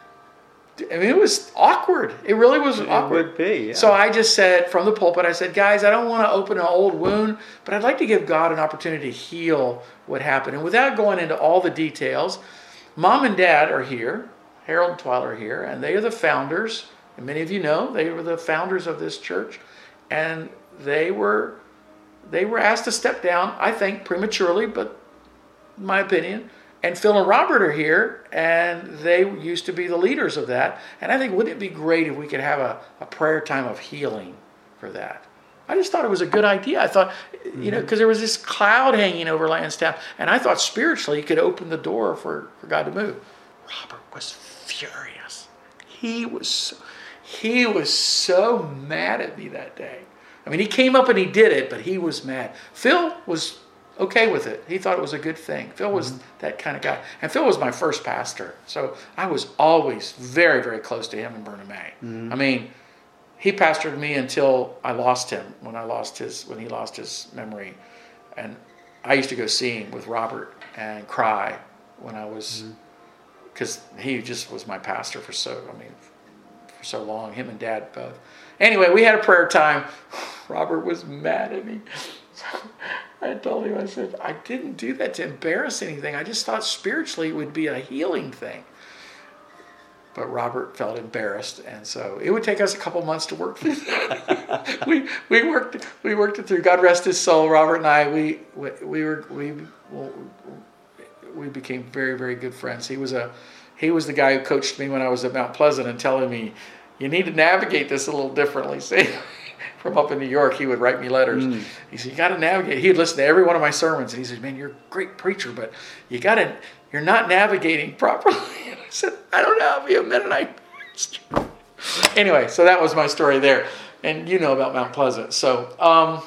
I mean, it was awkward. It really was It awkward. would be, yeah. So I just said from the pulpit, I said, guys, I don't want to open an old wound, but I'd like to give God an opportunity to heal what happened. And without going into all the details, Mom and Dad are here. Harold and Twyla are here, and they are the founders. And many of you know they were the founders of this church. And they were they were asked to step down, I think, prematurely, but in my opinion. And Phil and Robert are here, and they used to be the leaders of that. And I think, wouldn't it be great if we could have a, a prayer time of healing for that? I just thought it was a good idea. I thought, you know, because there was this cloud hanging over Lansdowne, and I thought spiritually it could open the door for, for God to move. Robert was furious. He was so, he was so mad at me that day. I mean, he came up and he did it, but he was mad. Phil was okay with it. He thought it was a good thing. Phil was mm-hmm. that kind of guy. And Phil was my first pastor. So I was always very, very close to him in Burnham May. Mm-hmm. I mean, he pastored me until I lost him, when I lost his, when he lost his memory. And I used to go see him with Robert and cry when I was, because mm-hmm. he just was my pastor for so, I mean, for so long, him and Dad both. Anyway, we had a prayer time. Robert was mad at me. I told him, I said, I didn't do that to embarrass anything. I just thought spiritually it would be a healing thing. But Robert felt embarrassed, and so it would take us a couple months to work through that. we we worked we worked it through. God rest his soul. Robert and I we we, we were we well, we became very, very good friends. He was a he was the guy who coached me when I was at Mount Pleasant and telling me, you need to navigate this a little differently. See, from up in New York, he would write me letters. Mm. He said, you got to navigate. He would listen to every one of my sermons, and he said, man, you're a great preacher, but you got to, you're not navigating properly. And I said, I don't know, I'll be a Mennonite minister. Anyway, so that was my story there. And you know about Mount Pleasant. So, um,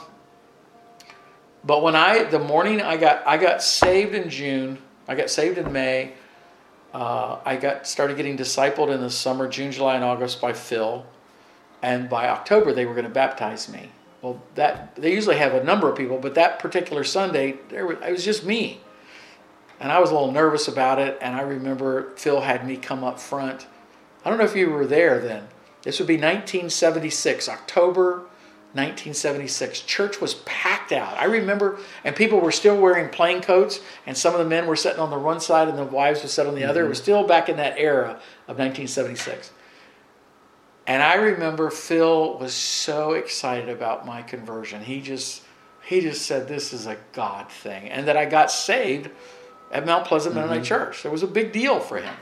but when I, the morning I got, I got saved in June, I got saved in May. Uh, I got started getting discipled in the summer, June, July, and August by Phil. And by October, they were going to baptize me. Well, that they usually have a number of people, but that particular Sunday, there was, it was just me. And I was a little nervous about it. And I remember Phil had me come up front. I don't know if you were there then. This would be nineteen seventy-six, October nineteen seventy-six. Church was packed out. I remember, and people were still wearing plain coats, and some of the men were sitting on the one side and the wives were sitting on the mm-hmm. other. It was still back in that era of nineteen seventy-six. And I remember Phil was so excited about my conversion. He just he just said, this is a God thing. And that I got saved at Mount Pleasant Mennonite mm-hmm. Church. It was a big deal for him.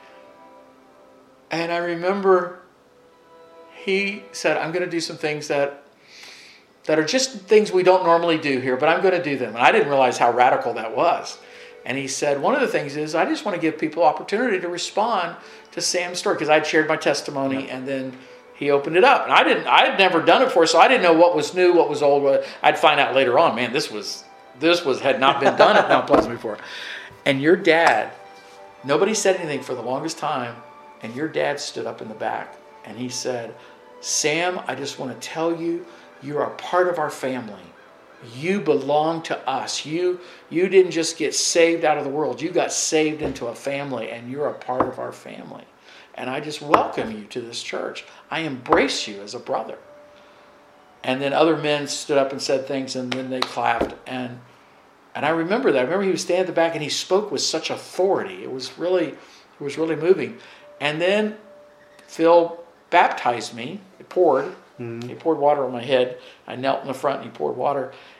And I remember he said, I'm going to do some things that that are just things we don't normally do here, but I'm going to do them. And I didn't realize how radical that was. And he said, one of the things is, I just want to give people opportunity to respond to Sam's story, because I'd shared my testimony, yeah. and then he opened it up. And I didn't, I had never done it before, so I didn't know what was new, what was old. I'd find out later on, man, this was, this was, had not been done at Mount Pleasant before. And your dad, nobody said anything for the longest time, and your dad stood up in the back, and he said, Sam, I just want to tell you, you're a part of our family. You belong to us. You you didn't just get saved out of the world. You got saved into a family, and you're a part of our family. And I just welcome you to this church. I embrace you as a brother. And then other men stood up and said things, and then they clapped. And and I remember that. I remember he was standing at the back, and he spoke with such authority. It was really, it was really moving. And then Phil baptized me. It poured. Mm-hmm. He poured water on my head. I knelt in the front, and he poured water.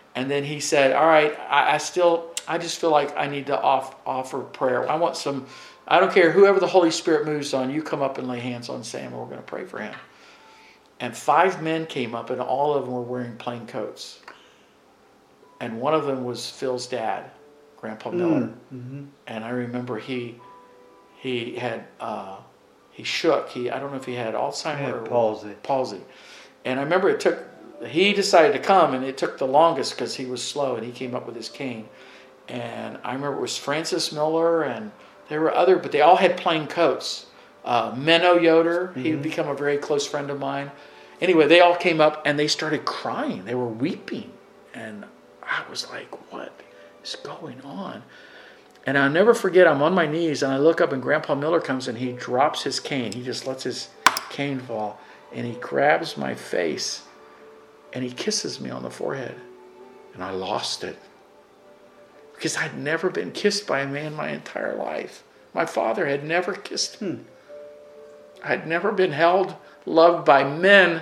And then he said, all right, I, I still, I just feel like I need to off, offer prayer. I want some, I don't care, whoever the Holy Spirit moves on, you come up and lay hands on Sam and we're going to pray for him. And five men came up and all of them were wearing plain coats. And one of them was Phil's dad, Grandpa Miller. Mm-hmm. And I remember he he had, uh, he shook. He I don't know if he had Alzheimer's He had or palsy. palsy. And I remember it took, he decided to come and it took the longest because he was slow and he came up with his cane. And I remember it was Francis Miller and there were other, but they all had plain coats. Uh, Menno Yoder, mm-hmm. he'd become a very close friend of mine. Anyway, they all came up and they started crying. They were weeping. And I was like, what is going on? And I'll never forget, I'm on my knees and I look up and Grandpa Miller comes and he drops his cane. He just lets his cane fall and he grabs my face and he kisses me on the forehead. And I lost it. Because I'd never been kissed by a man my entire life. My father had never kissed me. I'd never been held, loved by men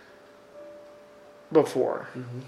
before. Mm-hmm.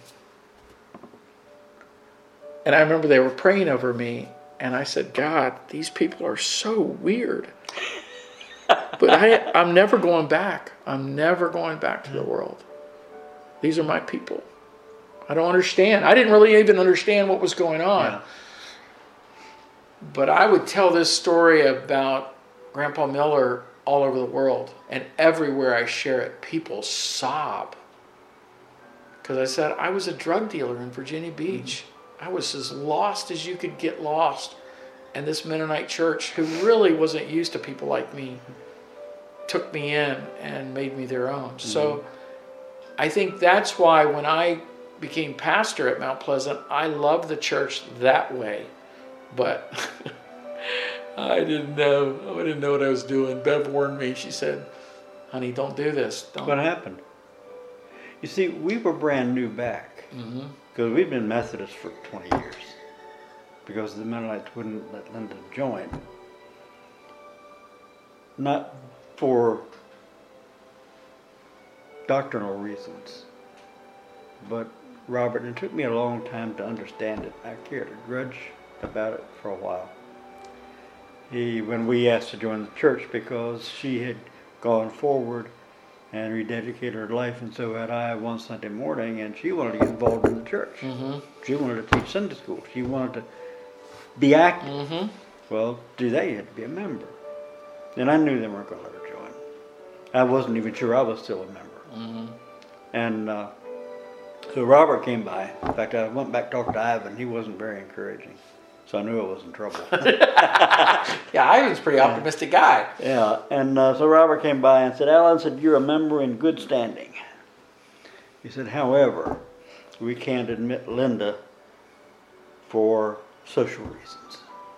And I remember they were praying over me, and I said, God, these people are so weird. But I, I'm never going back. I'm never going back to the world. These are my people. I don't understand. I didn't really even understand what was going on. Yeah. But I would tell this story about Grandpa Miller all over the world. And everywhere I share it, people sob. Because I said, I was a drug dealer in Virginia Beach. Mm-hmm. I was as lost as you could get lost. And this Mennonite church, who really wasn't used to people like me, took me in and made me their own. Mm-hmm. So I think that's why when I became pastor at Mount Pleasant, I loved the church that way. But I didn't know. I didn't know what I was doing. Bev warned me. She said, honey, don't do this. Don't. What happened? You see, we were brand new back. Mm-hmm. Because we'd been Methodists for twenty years. Because the Mennonites wouldn't let Linda join. Not for doctrinal reasons. But Robert, it took me a long time to understand it. I carried a grudge about it for a while. He, when we asked to join the church, because she had gone forward and rededicated her life, and so had I one Sunday morning, and she wanted to get involved in the church. Mm-hmm. She wanted to teach Sunday school. She wanted to be active. Mm-hmm. Well, to do that, you had to be a member. And I knew they weren't going to let her join. I wasn't even sure I was still a member. Mm-hmm. And uh, so Robert came by. In fact, I went back to talk to Ivan. He wasn't very encouraging. So I knew I was in trouble. Yeah, Ivan's a pretty optimistic guy. Yeah, and uh, so Robert came by and said, Alan said, you're a member in good standing. He said, however, we can't admit Linda for social reasons.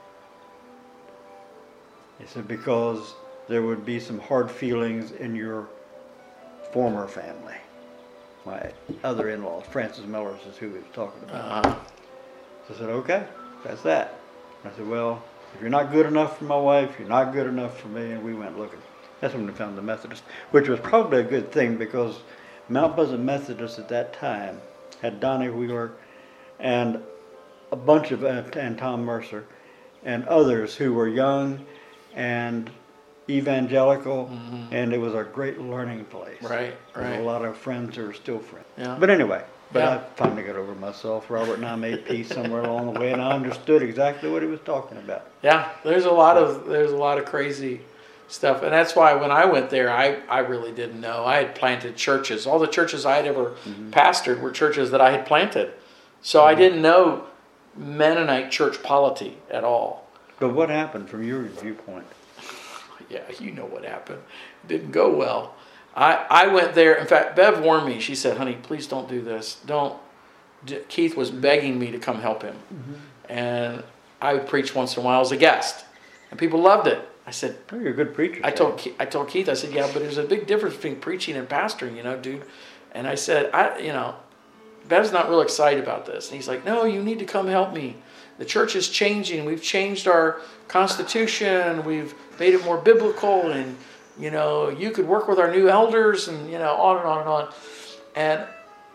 He said, because there would be some hard feelings in your former family. My other in-laws, Francis Miller is who he was talking about. Uh-huh. So I said, okay. That's that. I said, well, if you're not good enough for my wife, you're not good enough for me, and we went looking. That's when we found the Methodist, which was probably a good thing because Mount Pleasant Methodist at that time had Donnie Wheeler and a bunch of, uh, and Tom Mercer, and others who were young and evangelical, mm-hmm. and it was a great learning place. Right, right. There were a lot of friends who are still friends. Yeah. But anyway. But yeah. I finally got over myself. Robert and I made peace somewhere along the way, and I understood exactly what he was talking about. Yeah, there's a lot of there's a lot of crazy stuff, and that's why when I went there, I, I really didn't know. I had planted churches. All the churches I had ever mm-hmm. pastored were churches that I had planted, so mm-hmm. I didn't know Mennonite church polity at all. But what happened from your viewpoint? Yeah, you know what happened. It didn't go well. I, I went there. In fact, Bev warned me. She said, honey, please don't do this. Don't. Keith was begging me to come help him. Mm-hmm. And I would preach once in a while as a guest. And people loved it. I said, oh, you're a good preacher. I told, Keith, I told Keith, I said, yeah, but there's a big difference between preaching and pastoring, you know, dude. And I said, I, you know, Bev's not real excited about this. And he's like, no, you need to come help me. The church is changing. We've changed our constitution. We've made it more biblical, and you know, you could work with our new elders, and you know, on and on and on. And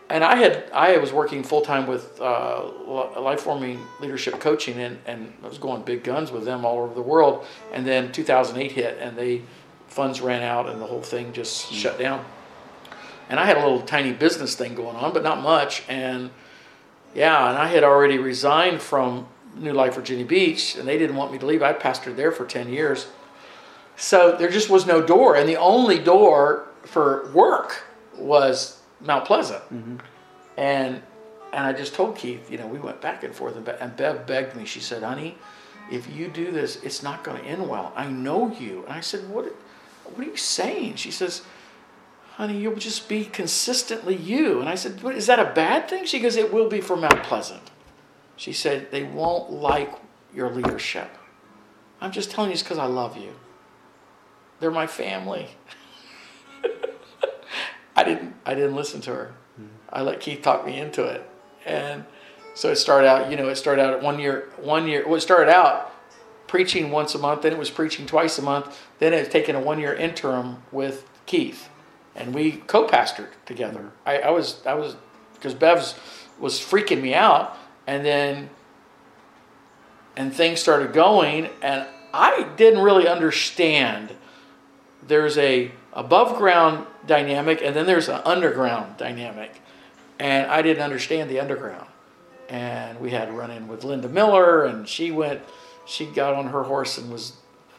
and I had I was working full time with uh, Life Forming Leadership Coaching, and, and I was going big guns with them all over the world. And then two thousand eight hit, and they funds ran out, and the whole thing just mm-hmm. shut down. And I had a little tiny business thing going on, but not much. And yeah, and I had already resigned from New Life Virginia Beach, and they didn't want me to leave. I'd pastored there for ten years. So there just was no door, and the only door for work was Mount Pleasant. Mm-hmm. And and I just told Keith, you know, we went back and forth, and, Be- and Bev begged me. She said, honey, if you do this, it's not going to end well. I know you. And I said, what, what are you saying? She says, honey, you'll just be consistently you. And I said, but is that a bad thing? She goes, it will be for Mount Pleasant. She said, they won't like your leadership. I'm just telling you this because I love you. They're my family. I didn't I didn't listen to her. Mm-hmm. I let Keith talk me into it. And so it started out, you know, it started out at one year, one year, well, it started out preaching once a month, then it was preaching twice a month, then it was taking a one-year interim with Keith. And we co-pastored together. I, I was, I was, because Bev's was freaking me out, and then, and things started going, and I didn't really understand. There's a above ground dynamic, and then there's an underground dynamic, and I didn't understand the underground. And we had a run in with Linda Miller, and she went, she got on her horse and was,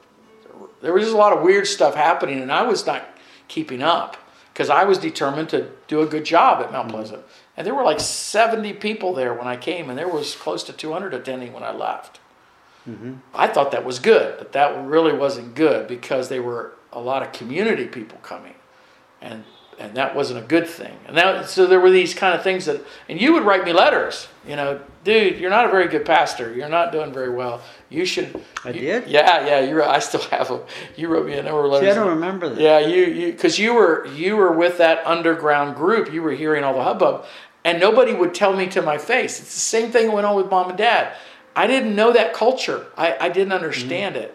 there was just a lot of weird stuff happening, and I was not keeping up because I was determined to do a good job at Mount mm-hmm. Pleasant. And there were like seventy people there when I came, and there was close to two hundred attending when I left. Mm-hmm. I thought that was good, but that really wasn't good because there were a lot of community people coming, and and that wasn't a good thing. And that, so there were these kind of things that, and you would write me letters, you know, dude, you're not a very good pastor. You're not doing very well. You should. I you, did? Yeah, yeah. You, I still have them. You wrote me a number of letters. See, I don't remember that. Yeah, you, you, because you were you were with that underground group. You were hearing all the hubbub, and nobody would tell me to my face. It's the same thing that went on with mom and dad. I didn't know that culture. I, I didn't understand mm-hmm. it.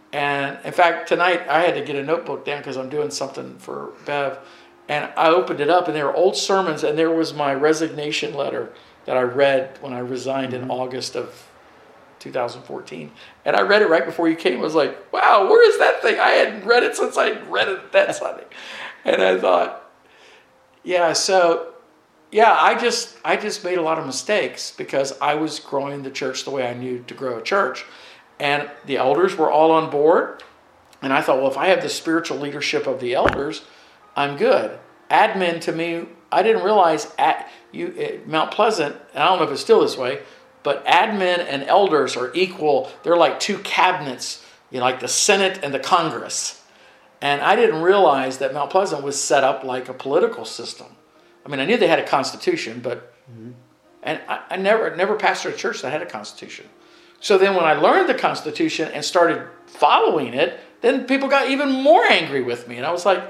And in fact, tonight I had to get a notebook down because I'm doing something for Bev. And I opened it up, and there were old sermons, and there was my resignation letter that I read when I resigned mm-hmm. in August of two thousand fourteen. And I read it right before you came. I was like, wow, where is that thing? I hadn't read it since I read it that Sunday. And I thought, yeah, so, yeah, I just I just made a lot of mistakes because I was growing the church the way I knew to grow a church. And the elders were all on board. And I thought, well, if I have the spiritual leadership of the elders, I'm good. Admin to me, I didn't realize at you at Mount Pleasant, and I don't know if it's still this way, but admin and elders are equal. They're like two cabinets, you know, like the Senate and the Congress. And I didn't realize that Mount Pleasant was set up like a political system. I mean, I knew they had a constitution, but mm-hmm. and I, I never never pastored a church that had a constitution. So then when I learned the Constitution and started following it, then people got even more angry with me. And I was like,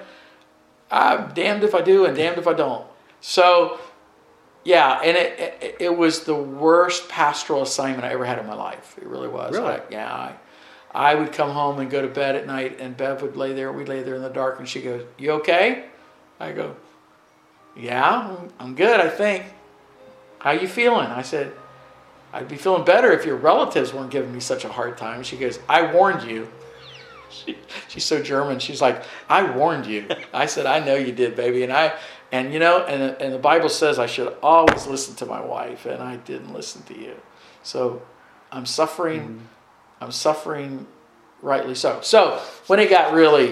I'm damned if I do and damned if I don't. So, yeah, and it, it, it was the worst pastoral assignment I ever had in my life. It really was. Really? I, yeah. I, I would come home and go to bed at night, and Bev would lay there. We'd lay there in the dark, and she goes, you okay? I go, yeah, I'm good, I think. How you feeling? I said, I'd be feeling better if your relatives weren't giving me such a hard time. She goes, I warned you. She, she's so German. She's like, I warned you. I said, I know you did, baby. And I, and you know, and, and the Bible says I should always listen to my wife, and I didn't listen to you. So I'm suffering. Mm-hmm. I'm suffering rightly so. So when it got really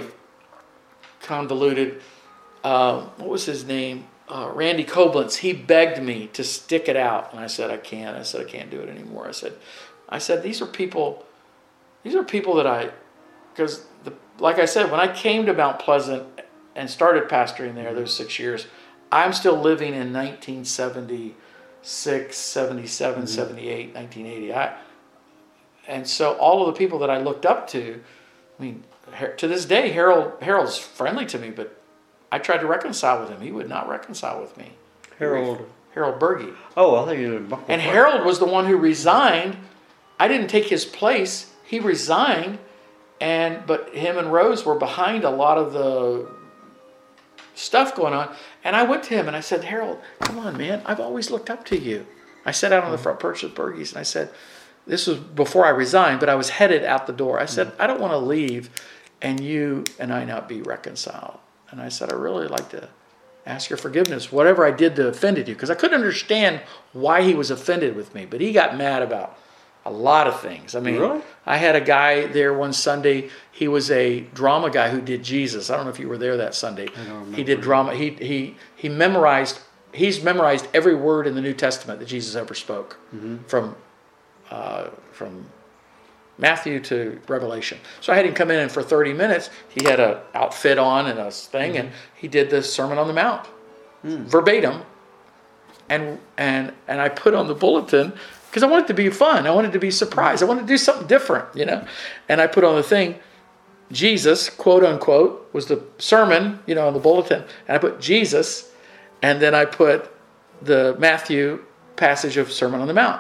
convoluted, um, what was his name? Uh, Randy Koblenz, he begged me to stick it out. And I said, I can't. I said, I can't do it anymore. I said, I said, these are people, these are people that I, because the, like I said, when I came to Mount Pleasant and started pastoring there those six years, I'm still living in nineteen seventy-six, seventy-seven, mm-hmm. seventy-eight, nineteen eighty. I, and so all of the people that I looked up to, I mean, to this day, Harold Harold's friendly to me, but I tried to reconcile with him. He would not reconcile with me. Harold. Harold Berge. Oh, I think you did. And Harold was the one who resigned. I didn't take his place. He resigned, and but him and Rose were behind a lot of the stuff going on. And I went to him and I said, Harold, come on, man. I've always looked up to you. I sat out on the front porch with Bergies and I said, this was before I resigned, but I was headed out the door. I said, I don't want to leave and you and I not be reconciled. And I said, I really like to ask your forgiveness, whatever I did to offended you. Because I couldn't understand why he was offended with me. But he got mad about a lot of things. I mean, Really? I had a guy there one Sunday. He was a drama guy who did Jesus. I don't know if you were there that Sunday. I don't remember. He did drama. He he he memorized. He's memorized every word in the New Testament that Jesus ever spoke, Mm-hmm. from uh, from Matthew to Revelation. So I had him come in, and for thirty minutes, he had a outfit on and a thing, Mm-hmm. and he did the Sermon on the Mount Mm. verbatim. And and and I put on the bulletin because I wanted it to be fun. I wanted to be surprised. I wanted to do something different, you know. And I put on the thing, Jesus, quote unquote, was the sermon, you know, on the bulletin. And I put Jesus, and then I put the Matthew passage of Sermon on the Mount.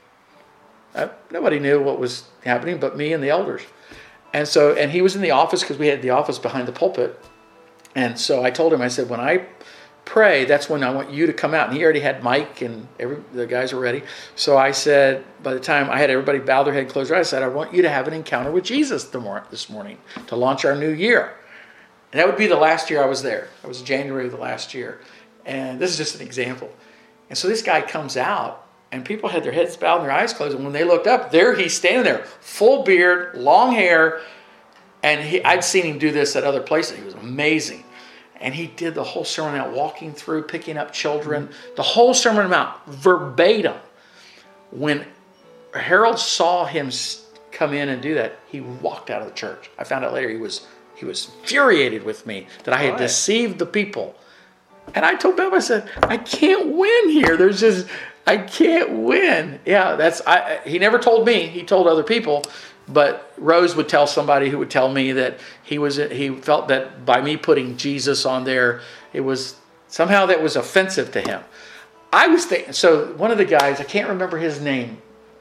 Uh, nobody knew what was happening but me and the elders. And so, and he was in the office because we had the office behind the pulpit. And so I told him, I said, when I pray, that's when I want you to come out. And he already had Mike and every the guys were ready. So I said, by the time I had everybody bow their head, close their eyes, I said, I want you to have an encounter with Jesus the mor- this morning to launch our new year. And that would be the last year I was there. That was January of the last year. And this is just an example. And so this guy comes out, and people had their heads bowed and their eyes closed. And when they looked up, there he's standing there, full beard, long hair. And he, I'd seen him do this at other places. He was amazing. And he did the whole Sermon on the Mount, walking through, picking up children, the whole Sermon on the Mount, verbatim. When Harold saw him come in and do that, he walked out of the church. I found out later he was he was infuriated with me that I had Right. deceived the people. And I told Bill, I said, I can't win here. There's just, I can't win. Yeah, that's, I. He never told me. He told other people. But Rose would tell somebody who would tell me that he was he felt that by me putting Jesus on there, it was somehow that was offensive to him. I was thinking, so one of the guys, I can't remember his name.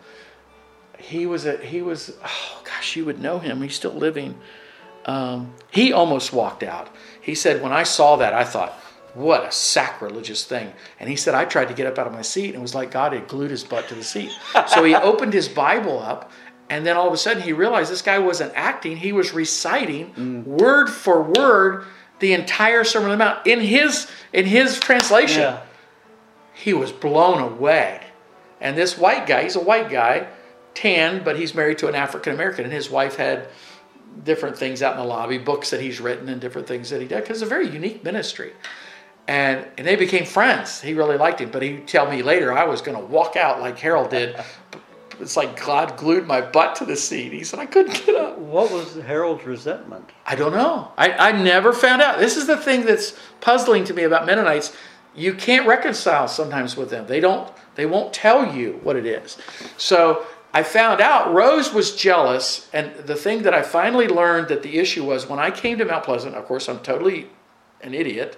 He was a he was oh gosh, you would know him. He's still living. Um, he almost walked out. He said, when I saw that, I thought, what a sacrilegious thing. And he said, I tried to get up out of my seat, and it was like God had glued his butt to the seat. So he opened his Bible up. And then all of a sudden he realized this guy wasn't acting. He was reciting mm. word for word the entire Sermon on the Mount in his in his translation. Yeah. He was blown away. And this white guy, he's a white guy, tan, but he's married to an African American. And his wife had different things out in the lobby, books that he's written and different things that he did. Because it's a very unique ministry. And, and they became friends. He really liked him. But he'd tell me later I was going to walk out like Harold did. It's like God glued my butt to the seat. He said, I couldn't get up. What was Harold's resentment? I don't know. I, I never found out. This is the thing that's puzzling to me about Mennonites. You can't reconcile sometimes with them. They don't, they won't tell you what it is. So I found out Rose was jealous. And the thing that I finally learned that the issue was when I came to Mount Pleasant, of course, I'm totally an idiot.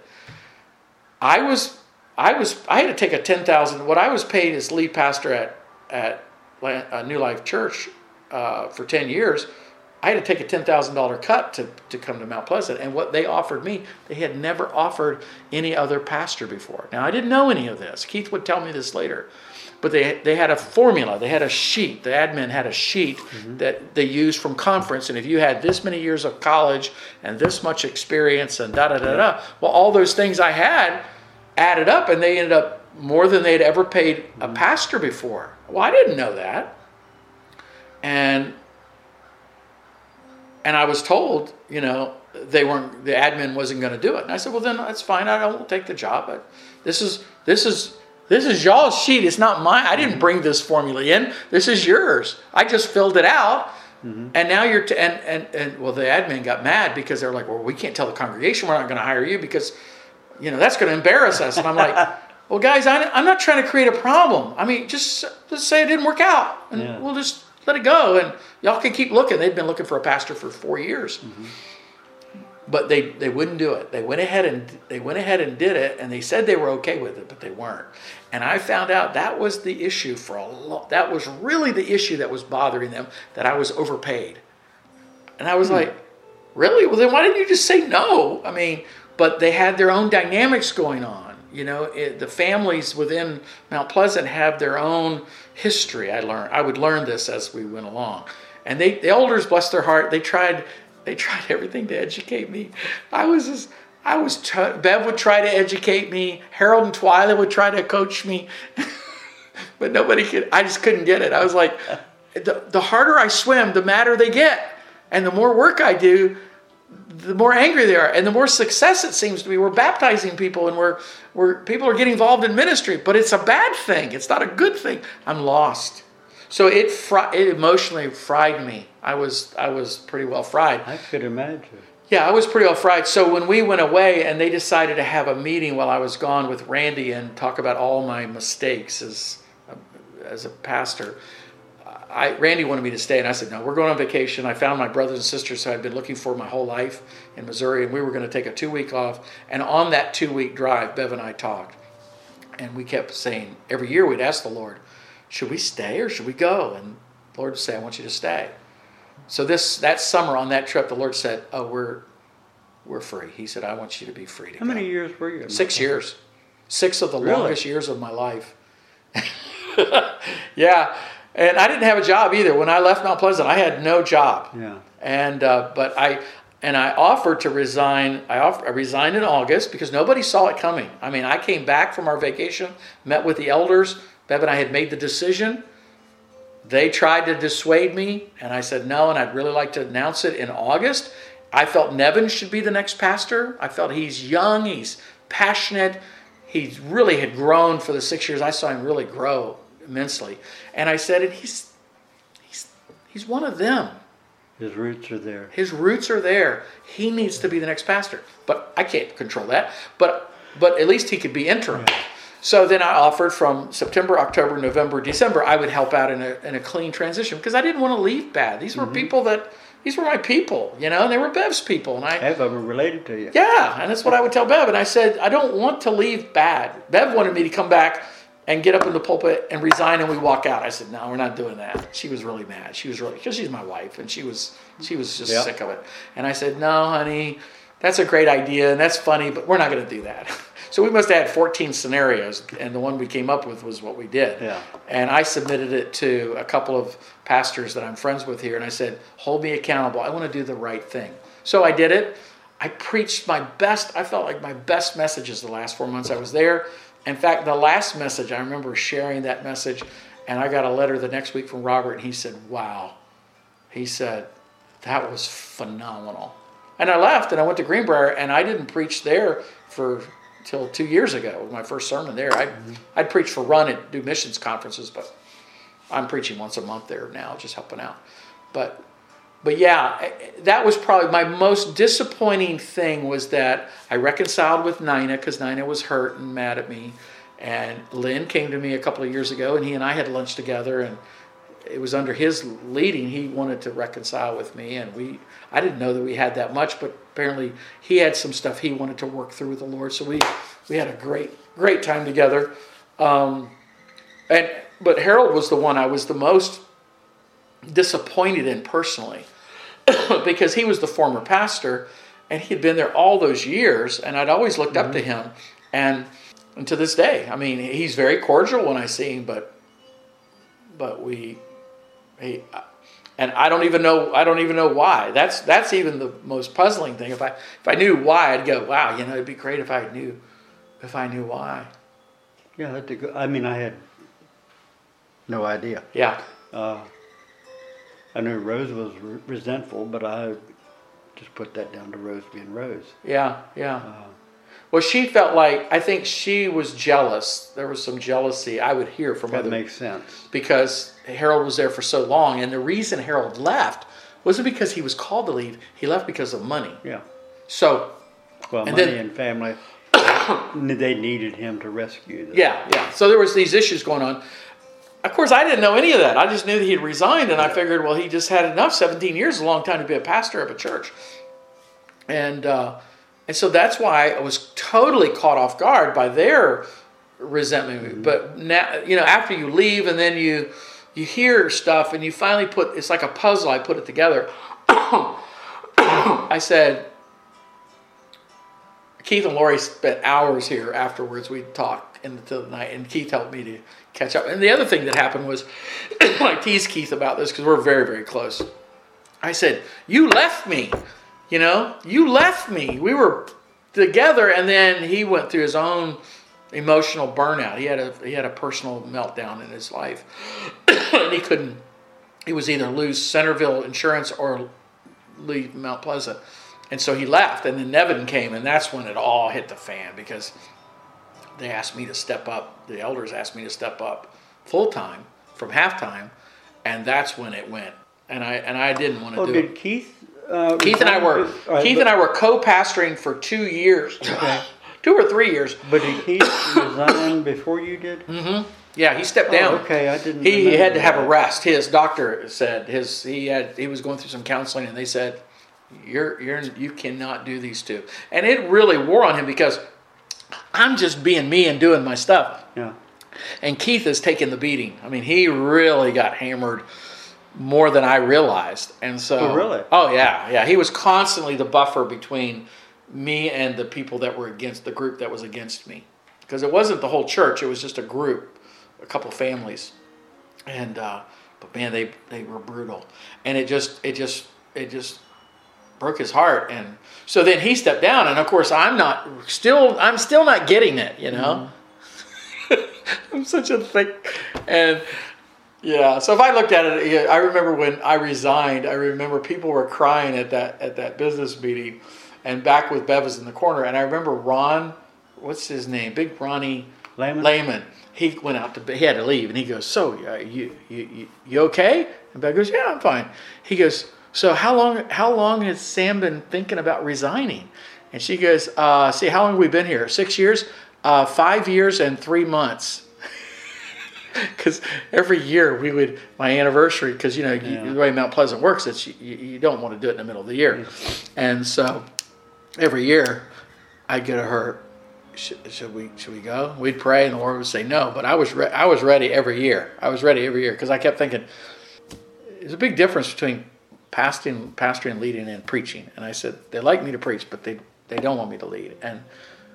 I was, I was, I had to take a ten thousand dollars, what I was paid as lead pastor at, at, a New Life Church uh, for ten years, I had to take a ten thousand dollars cut to, to come to Mount Pleasant. And what they offered me, they had never offered any other pastor before. Now, I didn't know any of this. Keith would tell me this later. But they they had a formula. They had a sheet. The admin had a sheet mm-hmm. that they used from conference. And if you had this many years of college and this much experience and da-da-da-da, well, all those things I had added up, and they ended up more than they'd ever paid a pastor before. Well, I didn't know that. And and I was told, you know, they weren't, the admin wasn't going to do it. And I said, well, then that's fine. I won't take the job. But this is this is this is y'all's sheet. It's not mine. I didn't bring this formula in. This is yours. I just filled it out. Mm-hmm. And now you're t- and and and well, the admin got mad because they're like, well, we can't tell the congregation we're not going to hire you because, you know, that's going to embarrass us. And I'm like, well, guys, I'm not trying to create a problem. I mean, just, just say it didn't work out, and yeah. we'll just let it go, and y'all can keep looking. They'd been looking for a pastor for four years, mm-hmm. but they, they wouldn't do it. They went ahead and they went ahead and did it, and they said they were okay with it, but they weren't. And I found out that was the issue for a lot. That was really the issue that was bothering them, that I was overpaid. And I was mm-hmm. like, really? Well, then why didn't you just say no? I mean, but they had their own dynamics going on. You know, it, the families within Mount Pleasant have their own history. I learned. I would learn this as we went along, and they, the elders, bless their heart, they tried. They tried everything to educate me. I was just, I was. T- Bev would try to educate me. Harold and Twyla would try to coach me, but nobody could. I just couldn't get it. I was like, the the harder I swim, the madder they get, and the more work I do, the more angry they are, and the more success it seems to be. We're baptizing people, and we're we're people are getting involved in ministry, but it's a bad thing. It's not a good thing. I'm lost. So it fri- it emotionally fried me. I was I was pretty well fried. I could imagine. Yeah, I was pretty well fried. So when we went away and they decided to have a meeting while I was gone with Randy and talk about all my mistakes as a, as a pastor, I, Randy wanted me to stay, and I said, no, we're going on vacation. I found my brothers and sisters who I'd been looking for my whole life in Missouri, and we were going to take a two-week off. And on that two-week drive, Bev and I talked. And we kept saying, every year we'd ask the Lord, should we stay or should we go? And the Lord would say, I want you to stay. So this that summer on that trip, the Lord said, oh, we're we're free. He said, I want you to be free to How go. many years were you? Six years. Six of the Really? longest years of my life. Yeah. And I didn't have a job either. When I left Mount Pleasant, I had no job. Yeah. And uh, but I and I offered to resign. I, offered, I resigned in August because nobody saw it coming. I mean, I came back from our vacation, met with the elders. Bev and I had made the decision. They tried to dissuade me, and I said no, and I'd really like to announce it in August. I felt Nevin should be the next pastor. I felt he's young, he's passionate. He really had grown for the six years. I saw him really grow immensely. And I said, and he's he's he's one of them. His roots are there. His roots are there. He needs to be the next pastor. But I can't control that. But but at least he could be interim. Yeah. So then I offered from September, October, November, December, I would help out in a in a clean transition because I didn't want to leave Bad. These were Mm-hmm. people that, these were my people, you know, and they were Bev's people. And I, Half of them are related to you. yeah, and that's what I would tell Bev. And I said, I don't want to leave Bad. Bev wanted me to come back and get up in the pulpit and resign and we walk out. I said, no, we're not doing that. She was really mad. She was really, because she's my wife and she was, she was just Yep. sick of it. And I said, no, honey, that's a great idea and that's funny, but we're not going to do that. So we must have had fourteen scenarios, and the one we came up with was what we did. Yeah. And I submitted it to a couple of pastors that I'm friends with here, and I said, hold me accountable. I want to do the right thing. So I did it. I preached my best, I felt like my best messages the last four months I was there. In fact, the last message, I remember sharing that message, and I got a letter the next week from Robert, and he said, wow. He said, that was phenomenal. And I left, and I went to Greenbrier, and I didn't preach there for till two years ago. It was my first sermon there. I'd, mm-hmm. I'd preach for Run and do missions conferences, but I'm preaching once a month there now, just helping out. But but yeah, that was probably my most disappointing thing was that I reconciled with Nina because Nina was hurt and mad at me. And Lynn came to me a couple of years ago, and he and I had lunch together, and it was under his leading. He wanted to reconcile with me, and we I didn't know that we had that much, but apparently he had some stuff he wanted to work through with the Lord. So we we had a great great time together. Um, and but Harold was the one I was the most disappointed in personally because he was the former pastor and he had been there all those years, and I'd always looked mm-hmm. up to him, and and to this day, I mean, he's very cordial when I see him, but but we he. And I don't even know. I don't even know why. That's that's even the most puzzling thing. If I if I knew why, I'd go, wow. You know, it'd be great if I knew, if I knew why. Yeah, that's a good, I mean, I had no idea. Yeah. Uh, I knew Rose was re- resentful, but I just put that down to Rose being Rose. Yeah, yeah. Uh, well, she felt like I think she was jealous. There was some jealousy I would hear from that other. That makes sense Because Harold was there for so long, and the reason Harold left wasn't because he was called to leave. He left because of money. Yeah. So, well, and money then, and family, they needed him to rescue them. Yeah, yeah. So there was these issues going on. Of course, I didn't know any of that. I just knew that he had resigned, and I figured, well, he just had enough. seventeen years is a long time to be a pastor of a church. And uh, and so that's why I was totally caught off guard by their resentment. Mm-hmm. But now, you know, after you leave and then you you hear stuff and you finally put, it's like a puzzle, I put it together. I said, Keith and Lori spent hours here afterwards. We'd talk into the night, and Keith helped me to catch up. And the other thing that happened was, I teased Keith about this because we're very, very close. I said, you left me, you know, you left me. We were together, and then he went through his own emotional burnout. He had a he had a personal meltdown in his life, and he couldn't. He was either lose Centerville Insurance or leave Mount Pleasant. And so he left, and then Nevin came, and that's when it all hit the fan, because they asked me to step up. The elders asked me to step up full-time from half-time, and that's when it went. And I and I didn't want to Oh, do did it. Keith? Uh, Keith and I were All right, Keith but- and I were co-pastoring for two years, Okay. two or three years. But did Keith resign before you did? Mm-hmm. Yeah, he stepped down. Oh, okay, I didn't. He, he remember had to have a that. rest. His doctor said his he had he was going through some counseling, and they said, "You're you're you cannot do these two." And it really wore on him, because I'm just being me and doing my stuff, Yeah. and Keith is taking the beating. I mean, he really got hammered more than I realized, and so Oh, really? oh yeah, yeah. He was constantly the buffer between me and the people that were against the group that was against me, because it wasn't the whole church; it was just a group, a couple families, and uh, but man, they they were brutal, and it just it just it just broke his heart. And so then he stepped down, and of course I'm not still I'm still not getting it, you know. Mm-hmm. I'm such a thick, and yeah. So if I looked at it, yeah, I remember when I resigned. I remember people were crying at that at that business meeting, and back with Bev was in the corner, and I remember Ron, what's his name, Big Ronnie Layman? Layman. He went out to he had to leave, and he goes, "So uh, you, you you you okay?" And Bev goes, "Yeah, I'm fine." He goes, "So how long how long has Sam been thinking about resigning?" And she goes, uh, "See, how long have we been here? Six years, uh, five years and three months." Because every year we would my anniversary, because you know Yeah. you, the way Mount Pleasant works, it's you, you don't want to do it in the middle of the year, and so every year I'd go to her. Should, should we should we go? We'd pray, and the Lord would say no. But I was re- I was ready every year. I was ready every year, because I kept thinking there's a big difference between pastoring, pastoring, leading, and preaching. And I said they like me to preach, but they they don't want me to lead. And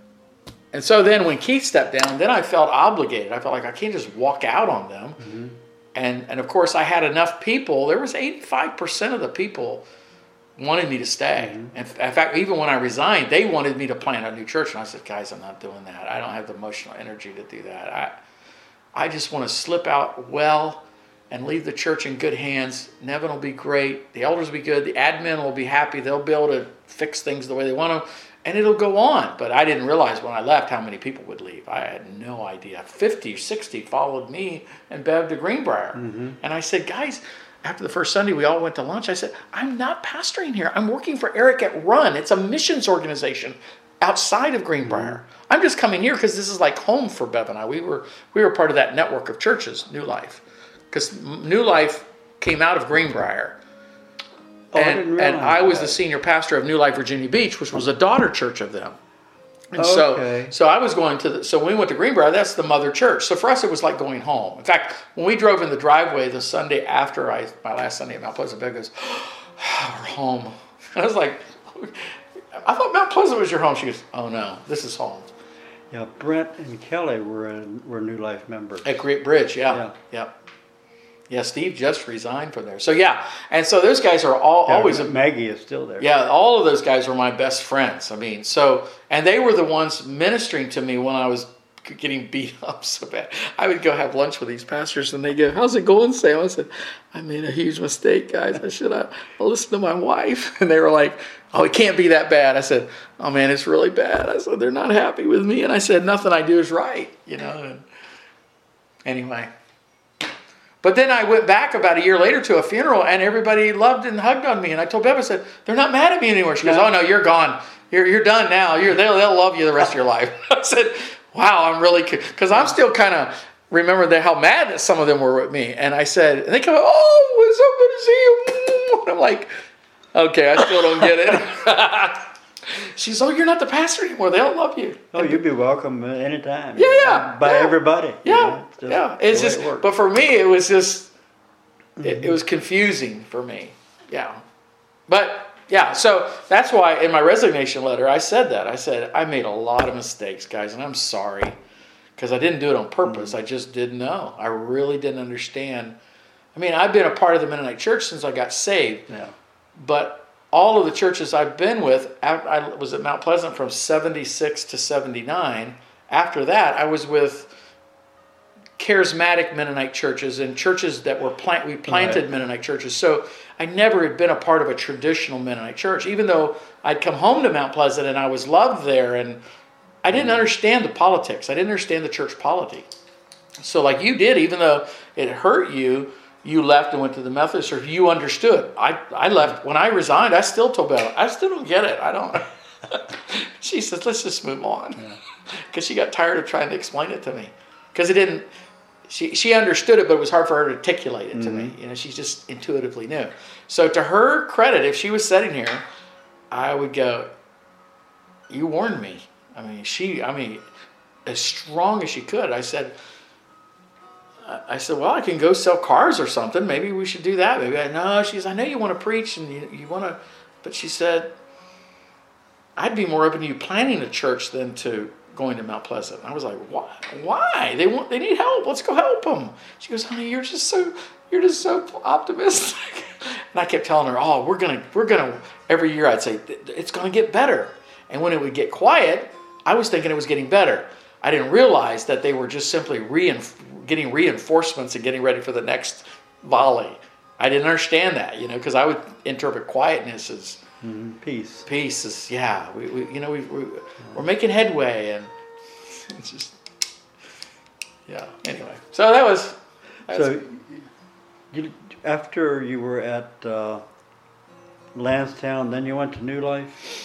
and so then when Keith stepped down, then I felt obligated. I felt like I can't just walk out on them. Mm-hmm. And and of course I had enough people. There was eighty-five percent of the people wanted me to stay. Mm-hmm. In fact, even when I resigned, they wanted me to plant a new church, and I said, "Guys, I'm not doing that. I don't have the emotional energy to do that. I, I just want to slip out well and leave the church in good hands. Nevin will be great. The elders will be good. The admin will be happy. They'll be able to fix things the way they want to, and it'll go on." But I didn't realize when I left how many people would leave. I had no idea. fifty, sixty followed me and Bev to Greenbrier. Mm-hmm. And I said, "Guys," after the first Sunday, we all went to lunch. I said, "I'm not pastoring here. I'm working for Eric at Run. It's a missions organization outside of Greenbrier. Mm-hmm. I'm just coming here because this is like home for Bev and I. We were we were part of that network of churches, New Life, because New Life came out of Greenbrier, Oh, I and didn't and I was realize the that. senior pastor of New Life Virginia Beach, which was a daughter church of them." And Okay. so, so I was going to the, so when we went to Greenbrier, that's the mother church. So for us, it was like going home. In fact, when we drove in the driveway the Sunday after I, my last Sunday at Mount Pleasant, Bev goes, "Oh, we're home." And I was like, "I thought Mount Pleasant was your home." She goes, "Oh no, this is home." Yeah, Brent and Kelly were in, were New Life members. At Great Bridge, yeah. Yeah. Yeah. Yeah, Steve just resigned from there. So yeah, and so those guys are all Yeah, always Maggie is still there. Yeah, all of those guys were my best friends. I mean, so, and they were the ones ministering to me when I was getting beat up so bad. I would go have lunch with these pastors, and they go, "How's it going, Sam?" I said, "I made a huge mistake, guys. I should have listened to my wife." And they were like, "Oh, it can't be that bad." I said, "Oh man, it's really bad." I said, "They're not happy with me." And I said, "Nothing I do is right," you know. And anyway. But then I went back about a year later to a funeral, and everybody loved and hugged on me. And I told Bev, I said, "They're not mad at me anymore." She goes, "Oh no, you're gone. You're you're done now. You're they'll they'll love you the rest of your life." I said, "Wow, I'm really," because I'm still kind of remember that how mad that some of them were with me. And I said, and they come, "Oh, it's so good to see you." And I'm like, "Okay, I still don't get it." She's, "Oh, you're not the pastor anymore. They'll love you." Oh, you'd be welcome anytime. Yeah, yeah, By yeah. everybody. you Yeah, know, it's just yeah. It's the way just, it works. but for me, it was just, it, it was confusing for me. Yeah, but Yeah, so that's why in my resignation letter I said that. I said, I made a lot of mistakes, guys, and I'm sorry. Because I didn't do it on purpose. Mm-hmm. I just didn't know. I really didn't understand. I mean, I've been a part of the Mennonite Church since I got saved. Yeah. But all of the churches I've been with, I was at Mount Pleasant from seventy-six to seventy-nine. After that, I was with charismatic Mennonite churches and churches that were plant. We planted right. Mennonite churches. So I never had been a part of a traditional Mennonite church, even though I'd come home to Mount Pleasant and I was loved there, and I didn't understand the politics. I didn't understand the church polity. So like you did, even though it hurt you, you left and went to the Methodist Church. You understood. I, I left. When I resigned, I still told Bella, I still don't get it. I don't. She says, let's just move on. Because she got tired of trying to explain it to me. Because it didn't, she, she understood it, but it was hard for her to articulate it to mm-hmm. me. You know, she just intuitively knew. So to her credit, if she was sitting here, I would go, you warned me. I mean, she, I mean, as strong as she could. I said, I said, well, I can go sell cars or something. Maybe we should do that. Maybe I, no, she says, I know you want to preach and you, you want to, but she said, I'd be more open to you planning a church than to going to Mount Pleasant. I was like, why? Why? They want, they need help. Let's go help them. She goes, honey, you're just so, you're just so optimistic. And I kept telling her, oh, we're going to, we're going to, every year I'd say, it's going to get better. And when it would get quiet, I was thinking it was getting better. I didn't realize that they were just simply reinf- getting reinforcements and getting ready for the next volley. I didn't understand that, you know, because I would interpret quietness as mm-hmm. peace. Peace is, yeah, we, we you know, we, we, we're making headway, and it's just, yeah. Anyway, so that was. That so, was, you, after you were at uh, Lansdowne, then you went to New Life.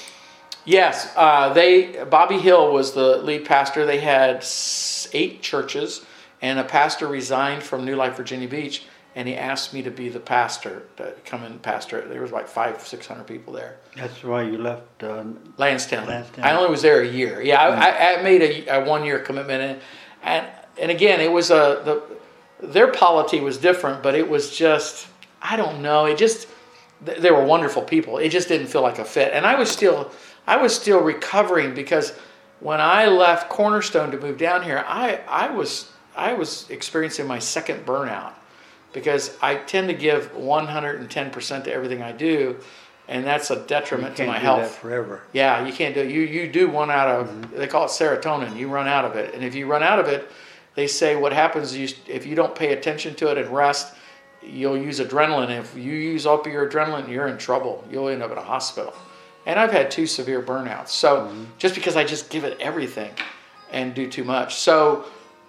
Yes, uh, they. Bobby Hill was the lead pastor. They had eight churches, and a pastor resigned from New Life, Virginia Beach, and he asked me to be the pastor, to come and pastor. There was like five, six hundred people there. That's why you left uh, Lansdowne. Lansdowne. I only was there a year. Yeah, I, I, I made a, a one-year commitment, and and and again, it was a the their polity was different, but it was just I don't know. It just they were wonderful people. It just didn't feel like a fit, and I was still. I was still recovering because when I left Cornerstone to move down here, I, I was I was experiencing my second burnout because I tend to give one hundred ten percent to everything I do, and that's a detriment to my health. You can't do that forever. Yeah, you can't do it. You, you do one out of, mm-hmm. they call it serotonin. You run out of it. And if you run out of it, they say what happens is you, if you don't pay attention to it and rest, you'll use adrenaline. If you use up your adrenaline, you're in trouble. You'll end up in a hospital. And I've had two severe burnouts. So mm-hmm. just because I just give it everything and do too much. So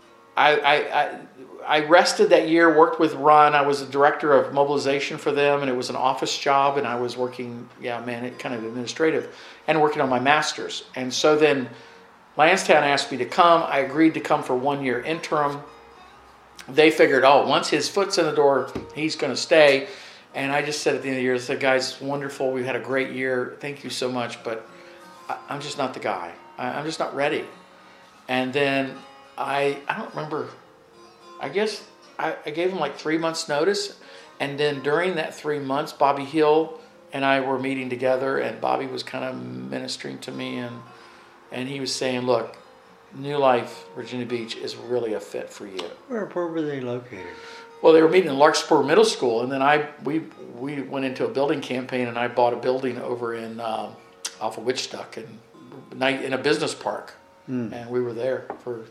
I, I, I, I rested that year, worked with Ron. I was the director of mobilization for them, and it was an office job, and I was working, yeah, man, it kind of administrative, and working on my master's. And so then Lansdowne asked me to come. I agreed to come for one year interim. They figured, oh, once his foot's in the door, he's going to stay. And I just said at the end of the year, I said, guys, it's wonderful. We've had a great year. Thank you so much. But I, I'm just not the guy. I, I'm just not ready. And then I I don't remember. I guess I, I gave him like three months notice. And then during that three months, Bobby Hill and I were meeting together. And Bobby was kind of ministering to me. And, and he was saying, look, New Life, Virginia Beach is really a fit for you. Where, where were they located? Well, they were meeting in Larkspur Middle School, and then I we we went into a building campaign, and I bought a building over in uh, off of Wichita, in in a business park, mm. and we were there for.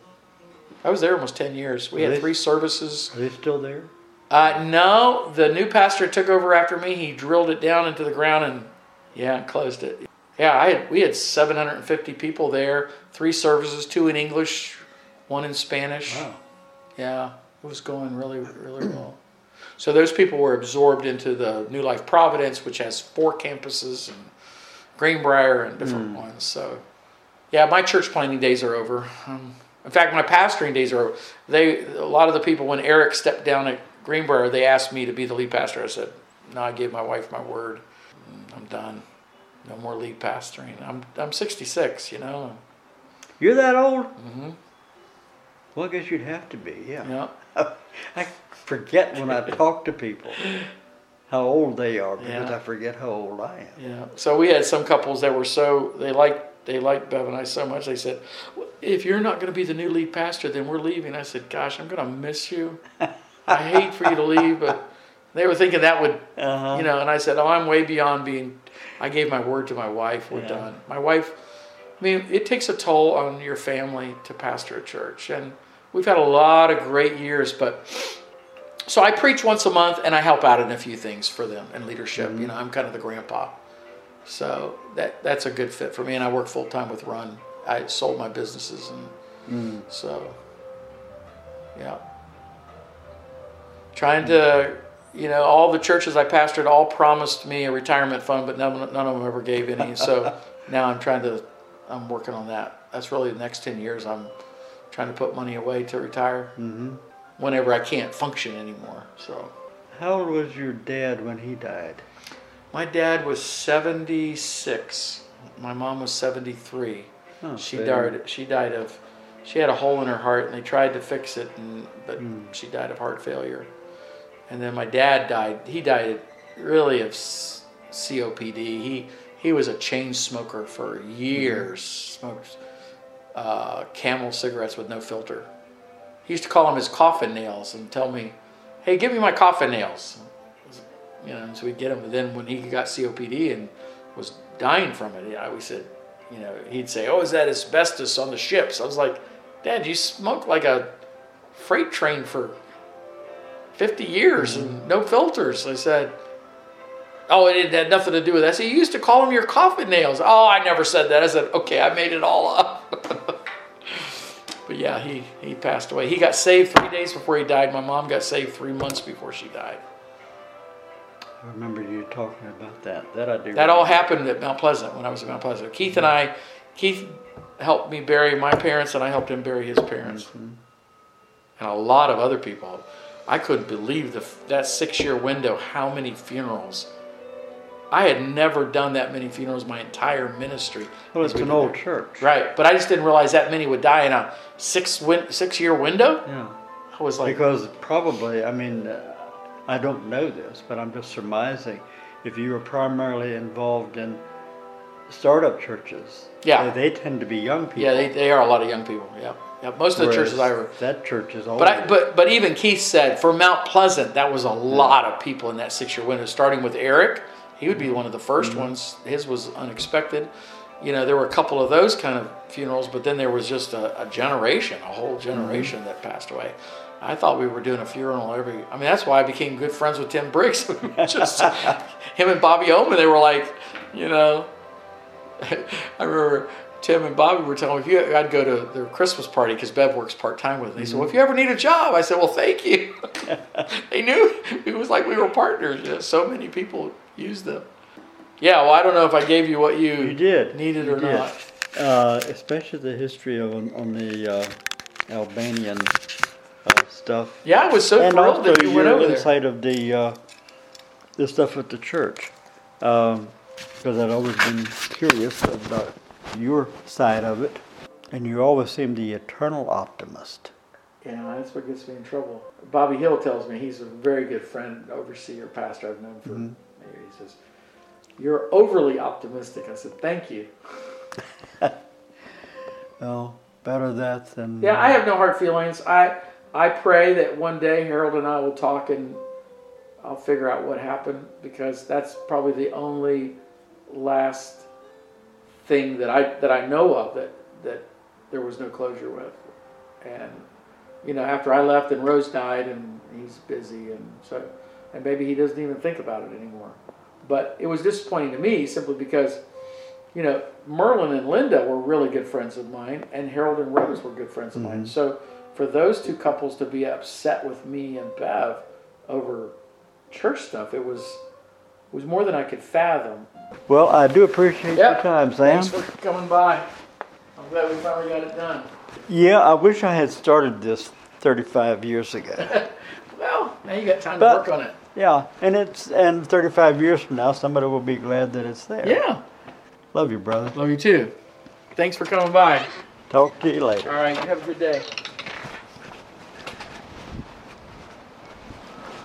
I was there almost ten years. We are had they, three services. Are they still there? Uh, no, the new pastor took over after me. He drilled it down into the ground and yeah, closed it. Yeah, I had we had seven hundred fifty people there. Three services, two in English, one in Spanish. Wow. Yeah. It was going really, really well. So those people were absorbed into the New Life Providence, which has four campuses, and Greenbrier and different mm. ones. So, yeah, my church planting days are over. Um, in fact, my pastoring days are over. They, a lot of the people, when Eric stepped down at Greenbrier, they asked me to be the lead pastor. I said, no, I gave my wife my word. I'm done. No more lead pastoring. I'm I'm sixty-six, you know. You're that old? Mm-hmm. Well, I guess you'd have to be, yeah. Yeah. I forget when I talk to people how old they are because Yeah. I forget how old I am. Yeah. So we had some couples that were so they liked they liked Bev and I so much. They said, "If you're not going to be the new lead pastor, then we're leaving." I said, "Gosh, I'm going to miss you. I hate for you to leave," but they were thinking that would, Uh-huh. you know. And I said, "Oh, I'm way beyond being." I gave my word to my wife. We're Yeah. done. My wife. I mean, it takes a toll on your family to pastor a church, and we've had a lot of great years, but. So I preach once a month, and I help out in a few things for them in leadership. Mm-hmm. You know, I'm kind of the grandpa, so that that's a good fit for me. And I work full time with Run. I sold my businesses, and Mm. so yeah, trying to, you know, all the churches I pastored all promised me a retirement fund, but none none of them ever gave any. So now I'm trying to, I'm working on that. That's really the next ten years. I'm trying to put money away to retire. Mm-hmm. Whenever I can't function anymore. So How old was your dad when he died? my dad was seventy-six. My mom was seventy-three. Oh, She so- died. She died of. She had a hole in her heart, and they tried to fix it, and but Mm. she died of heart failure. And then my dad died. He died really of s- C O P D. He he was a chain smoker for years. Smoked uh, Camel cigarettes with no filter. He used to call them his coffin nails and tell me, "Hey, give me my coffin nails." You know, and so we'd get them. But then when he got C O P D and was dying from it, I always said, you know, he'd say, "Oh, is that asbestos on the ships?" I was like, "Dad, you smoked like a freight train for fifty years and no filters." I said, "Oh, it had nothing to do with that." I said, "You used to call them your coffin nails." "Oh, I never said that." I said, "Okay, I made it all up." But yeah, he, he passed away. He got saved three days before he died. My mom got saved three months before she died. I remember you talking about that. That I do. That all remember. happened at Mount Pleasant when I was at Mount Pleasant. Keith and I, Keith helped me bury my parents, and I helped him bury his parents. Mhm. And a lot of other people. I couldn't believe the that six-year window, how many funerals. I had never done that many funerals my entire ministry. Well, it's We an did old that. church. Right, but I just didn't realize that many would die in a six win, six-year window. Yeah. I was like, Because probably, I mean, uh, I don't know this, but I'm just surmising. If you were primarily involved in startup churches, Yeah. they, they tend to be young people. yeah, they, they are a lot of young people. Yeah, yeah. Most of the whereas churches I ever. That church is old. But I, but but even Keith said for Mount Pleasant, that was a lot of people in that six-year window. Starting with Eric, he would be one of the 1st Mm-hmm. ones. His was unexpected. You know, there were a couple of those kind of funerals, but then there was just a, a generation, a whole generation Mm-hmm. that passed away. I thought we were doing a funeral every. I mean, that's why I became good friends with Tim Briggs. Just him and Bobby Oman. They were like, you know. I remember Tim and Bobby were telling me, if you, I'd go to their Christmas party because Bev works part time with me. He said, "Well, if you ever need a job," I said, "Well, thank you." They knew it was like we were partners. You know, so many people used them. Yeah, well, I don't know if I gave you what you, You did. needed You or did. not. Uh, especially the history of on, on the uh, Albanian uh, stuff. Yeah, I was so And thrilled also that you went your over there. insight of the uh, the stuff at the church, um, because I'd always been curious about your side of it, and you always seem the eternal optimist. Yeah, that's what gets me in trouble. Bobby Hill tells me he's a very good friend, overseer, pastor I've known for Mhm. maybe. He says, "You're overly optimistic." I said, "Thank you." Well, better that than Yeah, I have no hard feelings. I I pray that one day Harold and I will talk and I'll figure out what happened, because that's probably the only last thing that I that I know of that that there was no closure with. And you know, after I left and Rose died and he's busy, and so and maybe he doesn't even think about it anymore. But it was disappointing to me simply because, you know, Merlin and Linda were really good friends of mine, and Harold and Rose were good friends of mine. Mhm. So for those two couples to be upset with me and Bev over church stuff, it was it was more than I could fathom. Well, I do appreciate Yep. your time, Sam. Thanks for coming by. I'm glad we finally got it done. Yeah, I wish I had started this thirty-five years ago. Well, now you got time But- to work on it. Yeah, and it's and thirty-five years from now, somebody will be glad that it's there. Yeah. Love you, brother. Love you too. Thanks for coming by. Talk to you later. All right. You have a good day.